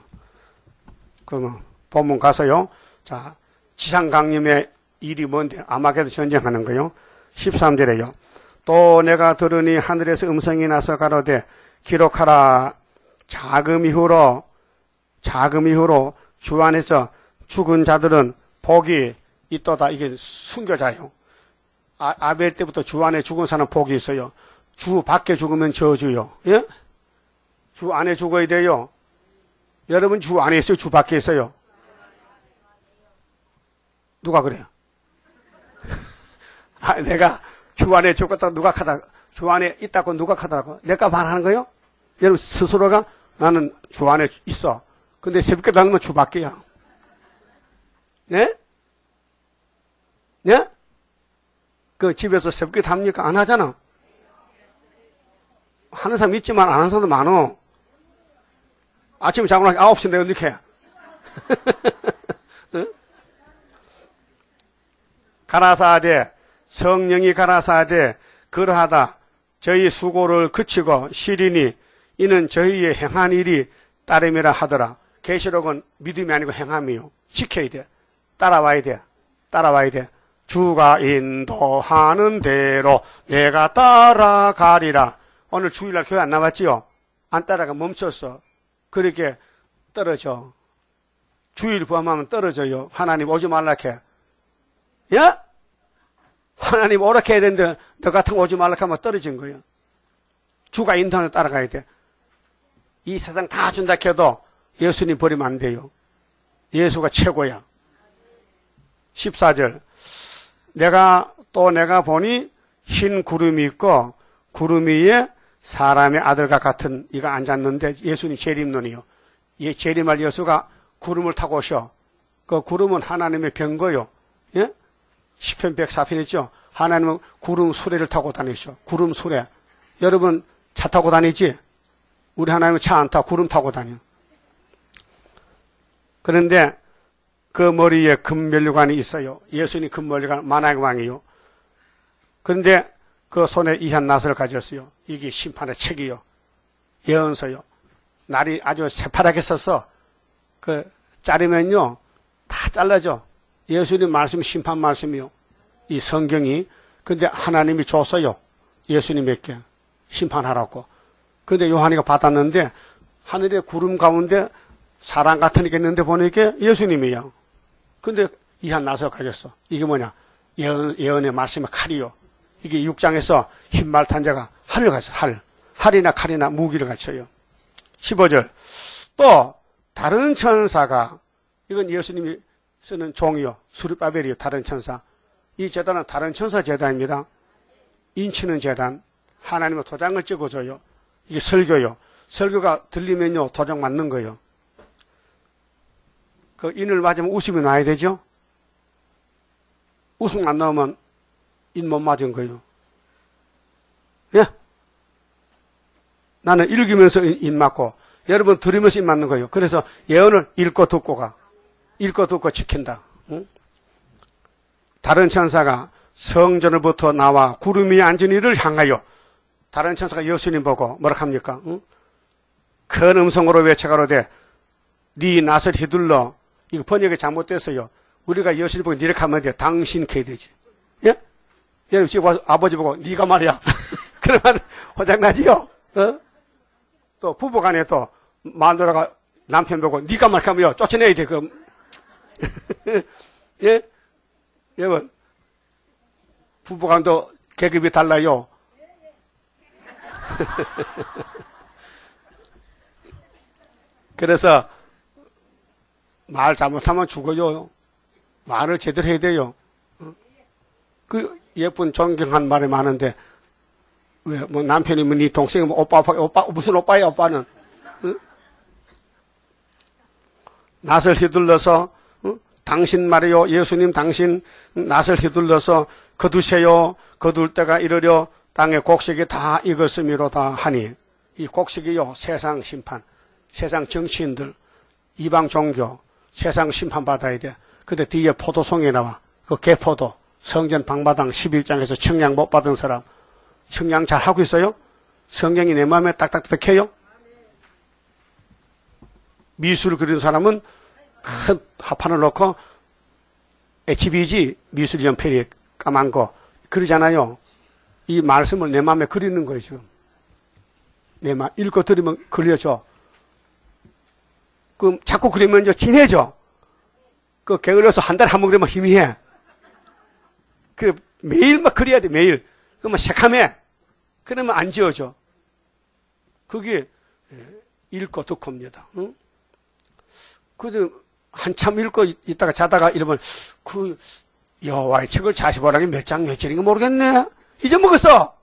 A: 그러면 본문 가서요. 자, 지상강림의 일이 뭔데? 아마게도 전쟁하는 거요. 13절에요. 또 내가 들으니 하늘에서 음성이 나서 가로되 기록하라. 자금 이후로 주 안에서 죽은 자들은 복이 있도다. 이게 순교자요. 아벨 때부터 주 안에 죽은 사람 복이 있어요. 주 밖에 죽으면 저주요. 예? 주 안에 죽어야 돼요. 여러분 주 안에 있어요? 주 밖에 있어요? 누가 그래요? 내가 주 안에 죽었다고 누각하다, 주 안에 있다고 누각하더라고. 내가 말하는 거요? 여러분 스스로가 나는 주 안에 있어. 근데 새벽에 다니면 주 밖이야. 네? 네? 그 집에서 새벽에 답니까? 안 하잖아. 하는 사람 있지만 안 하는 사람도 많어. 아침에 자고 나서 9시 내가 늦게. 응? 가라사대, 성령이 가라사대, 그러하다. 저희 수고를 그치고 시리니 이는 저희의 행한 일이 따름이라 하더라. 계시록은 믿음이 아니고 행함이요. 지켜야 돼. 따라와야 돼. 따라와야 돼. 주가 인도하는 대로 내가 따라가리라. 오늘 주일날 교회 안 나왔지요? 안 따라가 멈췄어. 그렇게 떨어져. 주일 범하면 떨어져요. 하나님 오지 말라케. 예? 하나님 오라케 해야 되는데 너 같은 거 오지 말라케 하면 떨어진 거예요. 주가 인도하는 따라가야 돼. 이 세상 다 준다 해도 예수님 버리면 안 돼요. 예수가 최고야. 14절. 내가 보니 흰 구름이 있고 구름 위에 사람의 아들과 같은 이가 앉았는데 예수님 재림론이요. 재림할 예수가 구름을 타고 오셔. 그 구름은 하나님의 병거요. 예? 시편 104편 있죠. 하나님은 구름 수레를 타고 다니셔. 구름 수레. 여러분 차 타고 다니지? 우리 하나님은 차 안 타고 구름 타고 다녀. 그런데 그 머리에 금면류관이 있어요. 예수님 금면류관 만왕의 왕이요. 그런데 그 손에 이한 낫을 가졌어요. 이게 심판의 책이요. 예언서요. 날이 아주 새파랗게 서서 그 자르면요 다 잘라져. 예수님 말씀 심판 말씀이요. 이 성경이. 근데 하나님이 줬어요. 예수님에게 심판하라고. 근데 요한이가 받았는데 하늘의 구름 가운데 사람 같은 게 있는데 보니까 예수님이요. 근데 이한 낫을 가졌어. 이게 뭐냐? 예언의 말씀의 칼이요. 이게 6장에서 흰말 탄 자가 활을 가졌어. 활이나 칼이나 무기를 갖춰요. 15절. 또 다른 천사가, 이건 예수님이 쓰는 종이요. 수르바벨이요. 다른 천사. 이 제단은 다른 천사 제단입니다. 인치는 제단. 하나님의 도장을 찍어줘요. 이게 설교요. 설교가 들리면요 도장 맞는 거예요. 그 인을 맞으면 웃음이 나야 되죠. 웃음 안 나오면 인 못 맞은 거예요. 예? 나는 읽으면서 인 맞고 여러분 들으면서 인 맞는 거예요. 그래서 예언을 읽고 듣고 가. 읽고 듣고 지킨다. 응? 다른 천사가 성전으로부터 나와 구름이 앉은 이를 향하여, 다른 천사가 예수님 보고 뭐라 합니까? 응? 큰 음성으로 외쳐가로되 네 낫을 휘둘러. 이거 번역이 잘못됐어요. 우리가 예수님 보고 이렇게 하면 돼. 당신 해야 되지. 예? 여러분 지금 와서 아버지 보고 네가 말이야. 그러면 호장나지요. 어? 또 부부간에 또 마누라가 남편 보고 네가 말하면 쫓아내야 돼. 그 예? 여러분 부부간도 계급이 달라요. 그래서 말 잘못하면 죽어요. 말을 제대로 해야 돼요. 그 예쁜 존경한 말이 많은데 왜 뭐 남편이 뭐 네 동생이 뭐 오빠 무슨 오빠야 오빠는 응? 낫을 휘둘러서 당신 말이요 예수님 당신 낫을 휘둘러서 거두세요. 거둘 때가 이르려 땅의 곡식이 다 익었음이로다 하니, 이 곡식이요 세상 심판, 세상 정치인들, 이방 종교, 세상 심판받아야 돼. 근데 뒤에 포도송이 나와. 그 개포도, 성전 방마당 11장에서 청량 못 받은 사람, 청량 잘 하고 있어요? 성경이 내 마음에 딱딱 박혀요? 미술 그리는 사람은 큰 합판을 놓고 HBG 미술 연필이 까만 거 그러잖아요. 이 말씀을 내 마음에 그리는 거예요, 지금. 내 마음 읽고 들으면 그려져. 그럼 자꾸 그리면 이제 진해져. 그 게을러서 한 달에 한 번 그리면 희미해. 그 매일 막 그려야 돼, 매일. 그러면 새카매. 그러면 안 지워져. 그게 읽고 듣고입니다. 응? 그래도 한참 읽고 있다가 자다가 이러면 그 여호와의 책을 자시 보라기 몇 장 몇 절인가 모르겠네. 잊어먹었어.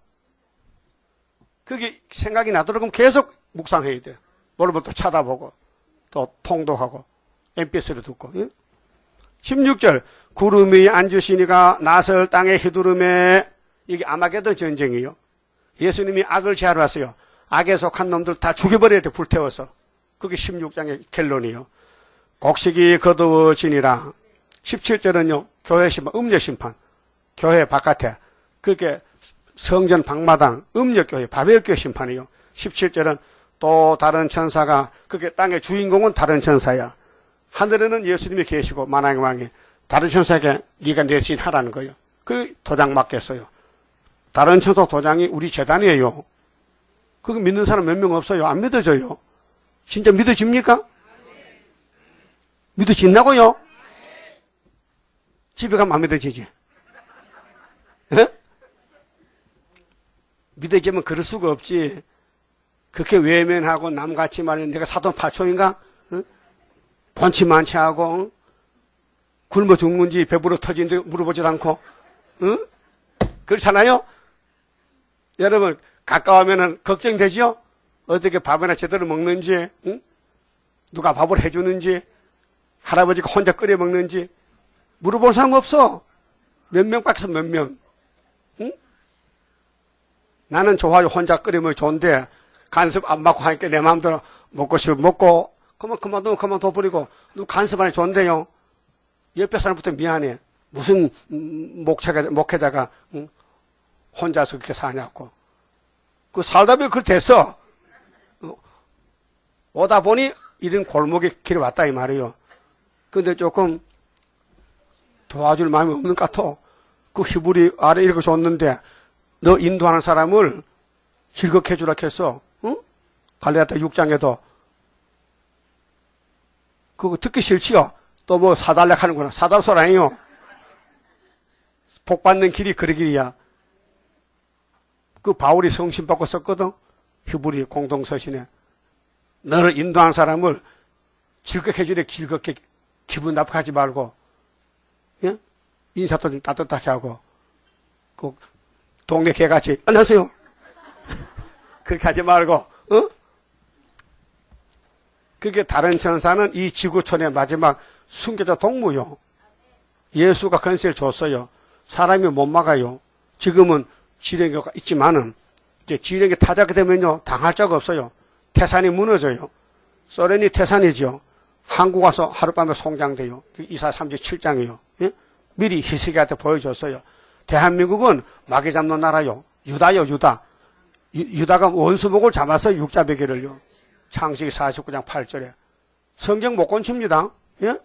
A: 그게 생각이 나도록 그럼 계속 묵상해야 돼. 모르면 또 쳐다보고 또 통독하고 MP3로 듣고. 응? 16절 구름이 앉으시니가 낫을 땅에 휘두르매. 이게 아마게도 전쟁이요. 예수님이 악을 제하러 왔어요. 악에 속한 놈들 다 죽여버려야 돼, 불태워서. 그게 16장의 결론이요. 곡식이 거두어지니라. 17절은요 교회 심판, 음력 심판. 교회 바깥에 그게 성전 방마당 음력교회 바벨교회 심판이요. 17절은 또 다른 천사가, 그게 땅의 주인공은 다른 천사야. 하늘에는 예수님이 계시고 만왕의 왕이, 다른 천사에게 네가 내 진 하라는 거예요. 그 도장 맡겼어요. 다른 천사 도장이 우리 재단이에요. 그거 믿는 사람 몇 명 없어요. 안 믿어져요. 진짜 믿어집니까? 믿어진다고요? 집에 가면 안 믿어지지. 에? 믿어지면 그럴 수가 없지. 그렇게 외면하고 남같이 말해 내가 사돈 8초인가? 번치 많지 하고 굶어 죽는지 배부러 터진지 물어보지도 않고 그렇잖아요? 여러분 가까우면 걱정되죠? 어떻게 밥이나 제대로 먹는지, 누가 밥을 해주는지, 할아버지가 혼자 끓여 먹는지 물어볼 사람 없어. 몇 명 밖에서 몇 명. 나는 좋아요. 혼자 끓여 먹으면 좋은데 간섭 안 받고 하니까 내 마음대로 먹고 싶으면 먹고, 그만 그만두면 그만둬 버리고, 너 간섭 안에 좋은데요. 옆에 사람부터 미안해. 무슨 목회자가 응? 혼자서 그렇게 사냐고. 그 살다 보니 그렇게 됐어. 오다 보니 이런 골목에 길에 왔다 이 말이에요. 근데 조금 도와줄 마음이 없는 것 같아. 그 히브리 아래 이렇게 줬는데 너 인도하는 사람을 즐겁게 해주라 했어. 응? 갈라디아 6장에도 그거 듣기 싫지요. 또 뭐 사달라 하는구나. 사달소리 아니요. 복 받는 길이 그리 길이야. 그 바울이 성신 받고 썼거든. 히브리 공동서신에. 너를 인도한 사람을 즐겁게 해주래. 즐겁게 기분 나쁘게 하지 말고, 예? 인사도 좀 따뜻하게 하고, 그 동네 개같이 안녕하세요. 그렇게 하지 말고, 어? 그게 다른 천사는 이 지구촌의 마지막 순교자 동무요. 예수가 권세를 줬어요. 사람이 못 막아요. 지금은 지령교가 있지만은 이제 지령이 타작이 되면요 당할 자가 없어요. 태산이 무너져요. 소련이 태산이죠. 한국 와서 하룻밤에 송장돼요. 이사 37장이요. 예? 미리 히스기야한테 보여줬어요. 대한민국은 마귀 잡는 나라요. 유다요, 유다. 유다가 원수목을 잡아서 육자배기를요. 창세기 49장 8절에. 성경 못 건칩니다. 예?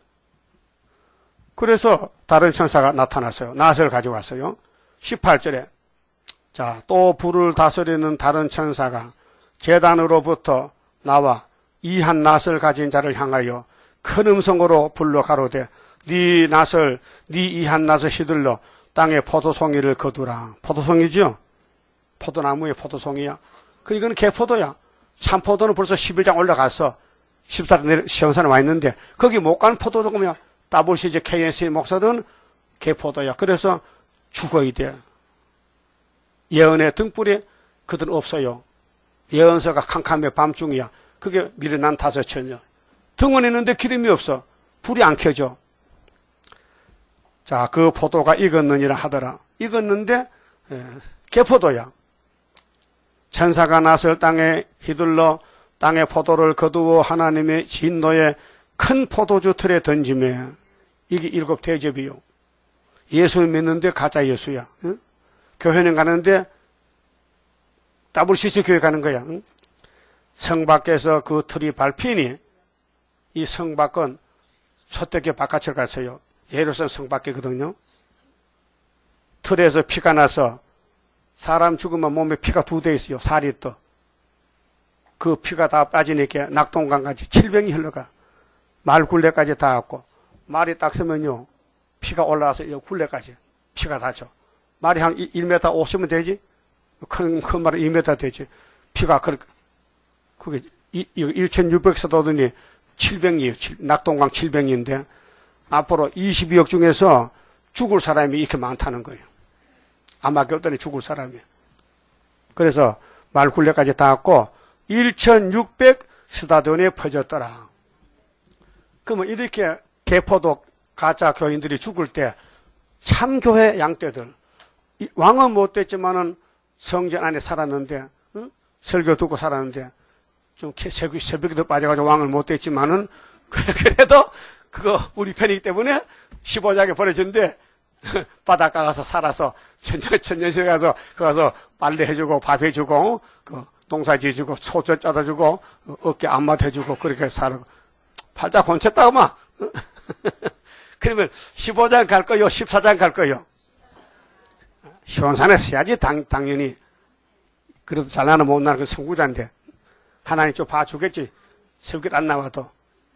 A: 그래서 다른 천사가 나타났어요. 낫을 가지고 왔어요. 18절에. 자, 또 불을 다스리는 다른 천사가 제단으로부터 나와 이 한 낫을 가진 자를 향하여 큰 음성으로 불러 가로되 네 낫을 네 이 한 낫을 휘둘러 땅에 포도송이를 거두라. 포도송이죠? 포도나무의 포도송이야. 그 이거는 개포도야. 참포도는 벌써 11장 올라가서 14장 시험산에 와 있는데 거기 못 가는 포도도 그러면 WCG KNC 목사들은 개포도야. 그래서 죽어야 돼. 예언의 등불에 그들은 없어요. 예언서가 캄캄해 밤중이야. 그게 미련한 다섯천이야. 등은 있는데 기름이 없어. 불이 안 켜져. 자, 그 포도가 익었느니라 하더라. 익었는데 개포도야. 천사가 낫을 땅에 휘둘러 땅에 포도를 거두어 하나님의 진노의 큰 포도주 틀에 던지매. 이게 일곱 대접이요. 예수를 믿는데 가짜 예수야. 응? 교회는 가는데 WCC 교회 가는 거야. 응? 성 밖에서 그 틀이 밟히니 이 성 밖은 초대교 바깥을 갔어요. 예루살렘 성 밖이거든요. 틀에서 피가 나서 사람 죽으면 몸에 피가 2대 있어요. 살이 떠. 그 피가 다 빠지니까 낙동강까지 700이 흘러가. 말 굴레까지 다 왔고 말이 딱 서면요. 피가 올라와서 이 굴레까지 피가 닿죠. 말이 한 1m 50은 되지? 큰 말은 2m 되지. 피가 그게 1600서 도더니 700이에요. 낙동강 700인데 앞으로 22억 중에서 죽을 사람이 이렇게 많다는 거예요. 아마 겼더니 죽을 사람이. 그래서 말 굴레까지 닿았고 1600 스타디온에 퍼졌더라. 그러면 이렇게 개포도 가짜 교인들이 죽을 때 참교회 양떼들 왕은 못 됐지만은 성전 안에 살았는데 응? 설교 듣고 살았는데 좀 새벽에도 빠져가지고 왕을 못 됐지만은 그래도 그거 우리 편이기 때문에 15장에 보내준데 바닷가 가서 살아서 천년실에 가서 가서 빨래 해주고 밥 해주고 그 농사 지어주고 소젖 짜다주고 어깨 안마 해주고 그렇게 살고 팔자 곤쳤다고 막 그러면 15장 갈 거요 14장 갈 거요. 시원산에 써야지 당연히. 그래도 잘나는 못나는 그 선구자인데 하나님 좀 봐주겠지. 새우깃 안 나와도.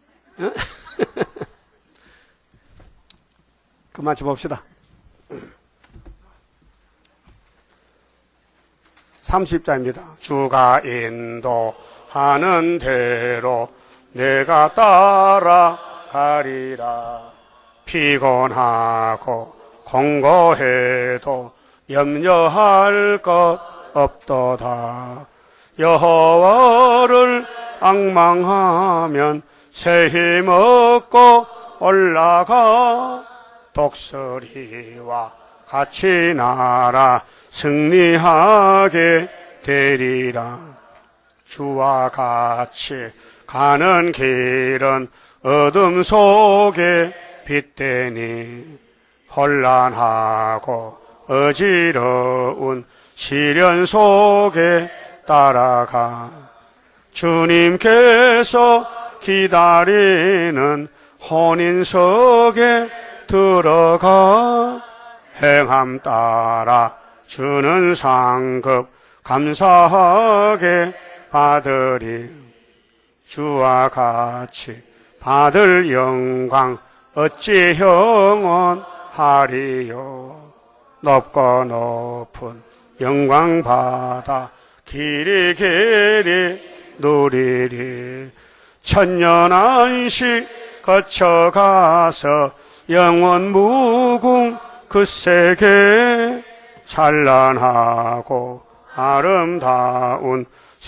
A: 그만 좀 봅시다. 30자입니다. 주가 인도하는 대로 내가 따라가리라. 피곤하고 공고해도 염려할 것 없도다. 여호와를 앙망하면 새 힘 얻고 올라가. 독수리와 같이 날아 승리하게 되리라. 주와 같이 가는 길은 어둠 속에 빛되니 혼란하고 어지러운 시련 속에 따라가 주님께서 기다리는 혼인석에 들어가 행함 따라 주는 상급 감사하게 받으리 주와 같이 받을 영광 어찌 영원하리요 높고 높은 영광 받아 길이 누리리 천년 안식 거쳐가서 영원 무궁 그 세계 찬란하고 아름다운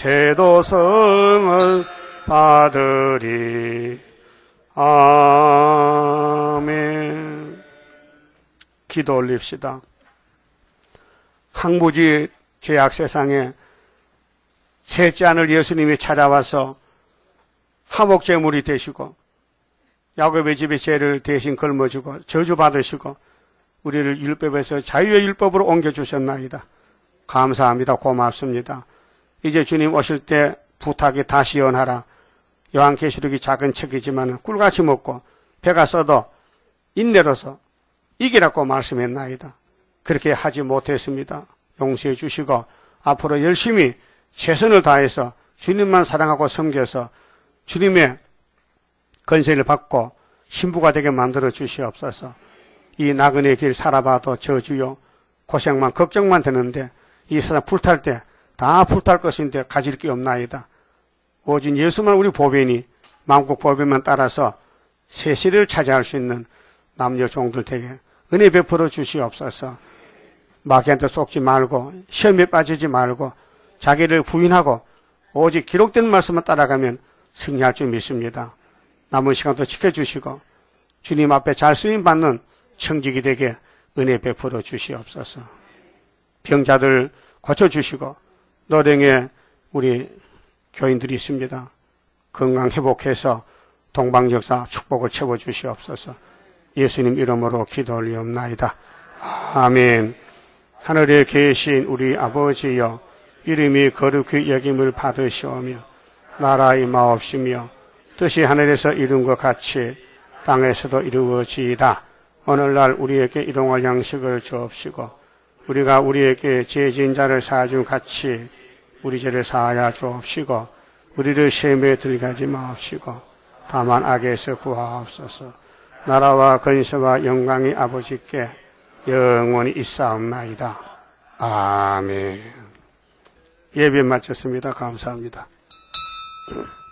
A: 세도성을 받으리. 아멘. 기도 올립시다. 항무지 죄악 세상에 셋째 아들 예수님이 찾아와서 화목제물이 되시고 야곱의 집의 죄를 대신 걸머주고 저주받으시고 우리를 율법에서 자유의 율법으로 옮겨주셨나이다. 감사합니다. 고맙습니다. 이제 주님 오실 때 부탁이 다시 연하라. 요한계시록이 작은 책이지만 꿀같이 먹고 배가 써도 인내로서 이기라고 말씀했나이다. 그렇게 하지 못했습니다. 용서해 주시고 앞으로 열심히 최선을 다해서 주님만 사랑하고 섬겨서 주님의 건세를 받고 신부가 되게 만들어 주시옵소서. 이 나그네 길 살아봐도 저주요 고생만 걱정만 되는데 이 세상 불탈 때 다 불탈 것인데 가질 게 없나이다. 오직 예수만 우리 보배니 만국 보배만 따라서 세시를 차지할 수 있는 남녀 종들 되게 은혜 베풀어 주시옵소서. 마귀한테 속지 말고 시험에 빠지지 말고 자기를 부인하고 오직 기록된 말씀만 따라가면 승리할 줄 믿습니다. 남은 시간도 지켜주시고 주님 앞에 잘 쓰임받는 청직이 되게 은혜 베풀어 주시옵소서. 병자들 고쳐주시고 노령에 우리 교인들이 있습니다. 건강 회복해서 동방역사 축복을 채워주시옵소서. 예수님 이름으로 기도 올리옵나이다. 아멘. 하늘에 계신 우리 아버지여 이름이 거룩히 여김을 받으시오며 나라의 마옵시며 뜻이 하늘에서 이룬 것 같이 땅에서도 이루어지이다. 오늘날 우리에게 일용할 양식을 주옵시고 우리가 우리에게 죄 지은 자를 사하준 같이 우리 죄를 사하여 주옵시고 우리를 시험에 들게 하지 마옵시고 다만 악에서 구하옵소서. 나라와 건세와 영광이 아버지께 영원히 있사옵나이다. 아멘. 예배 마쳤습니다. 감사합니다.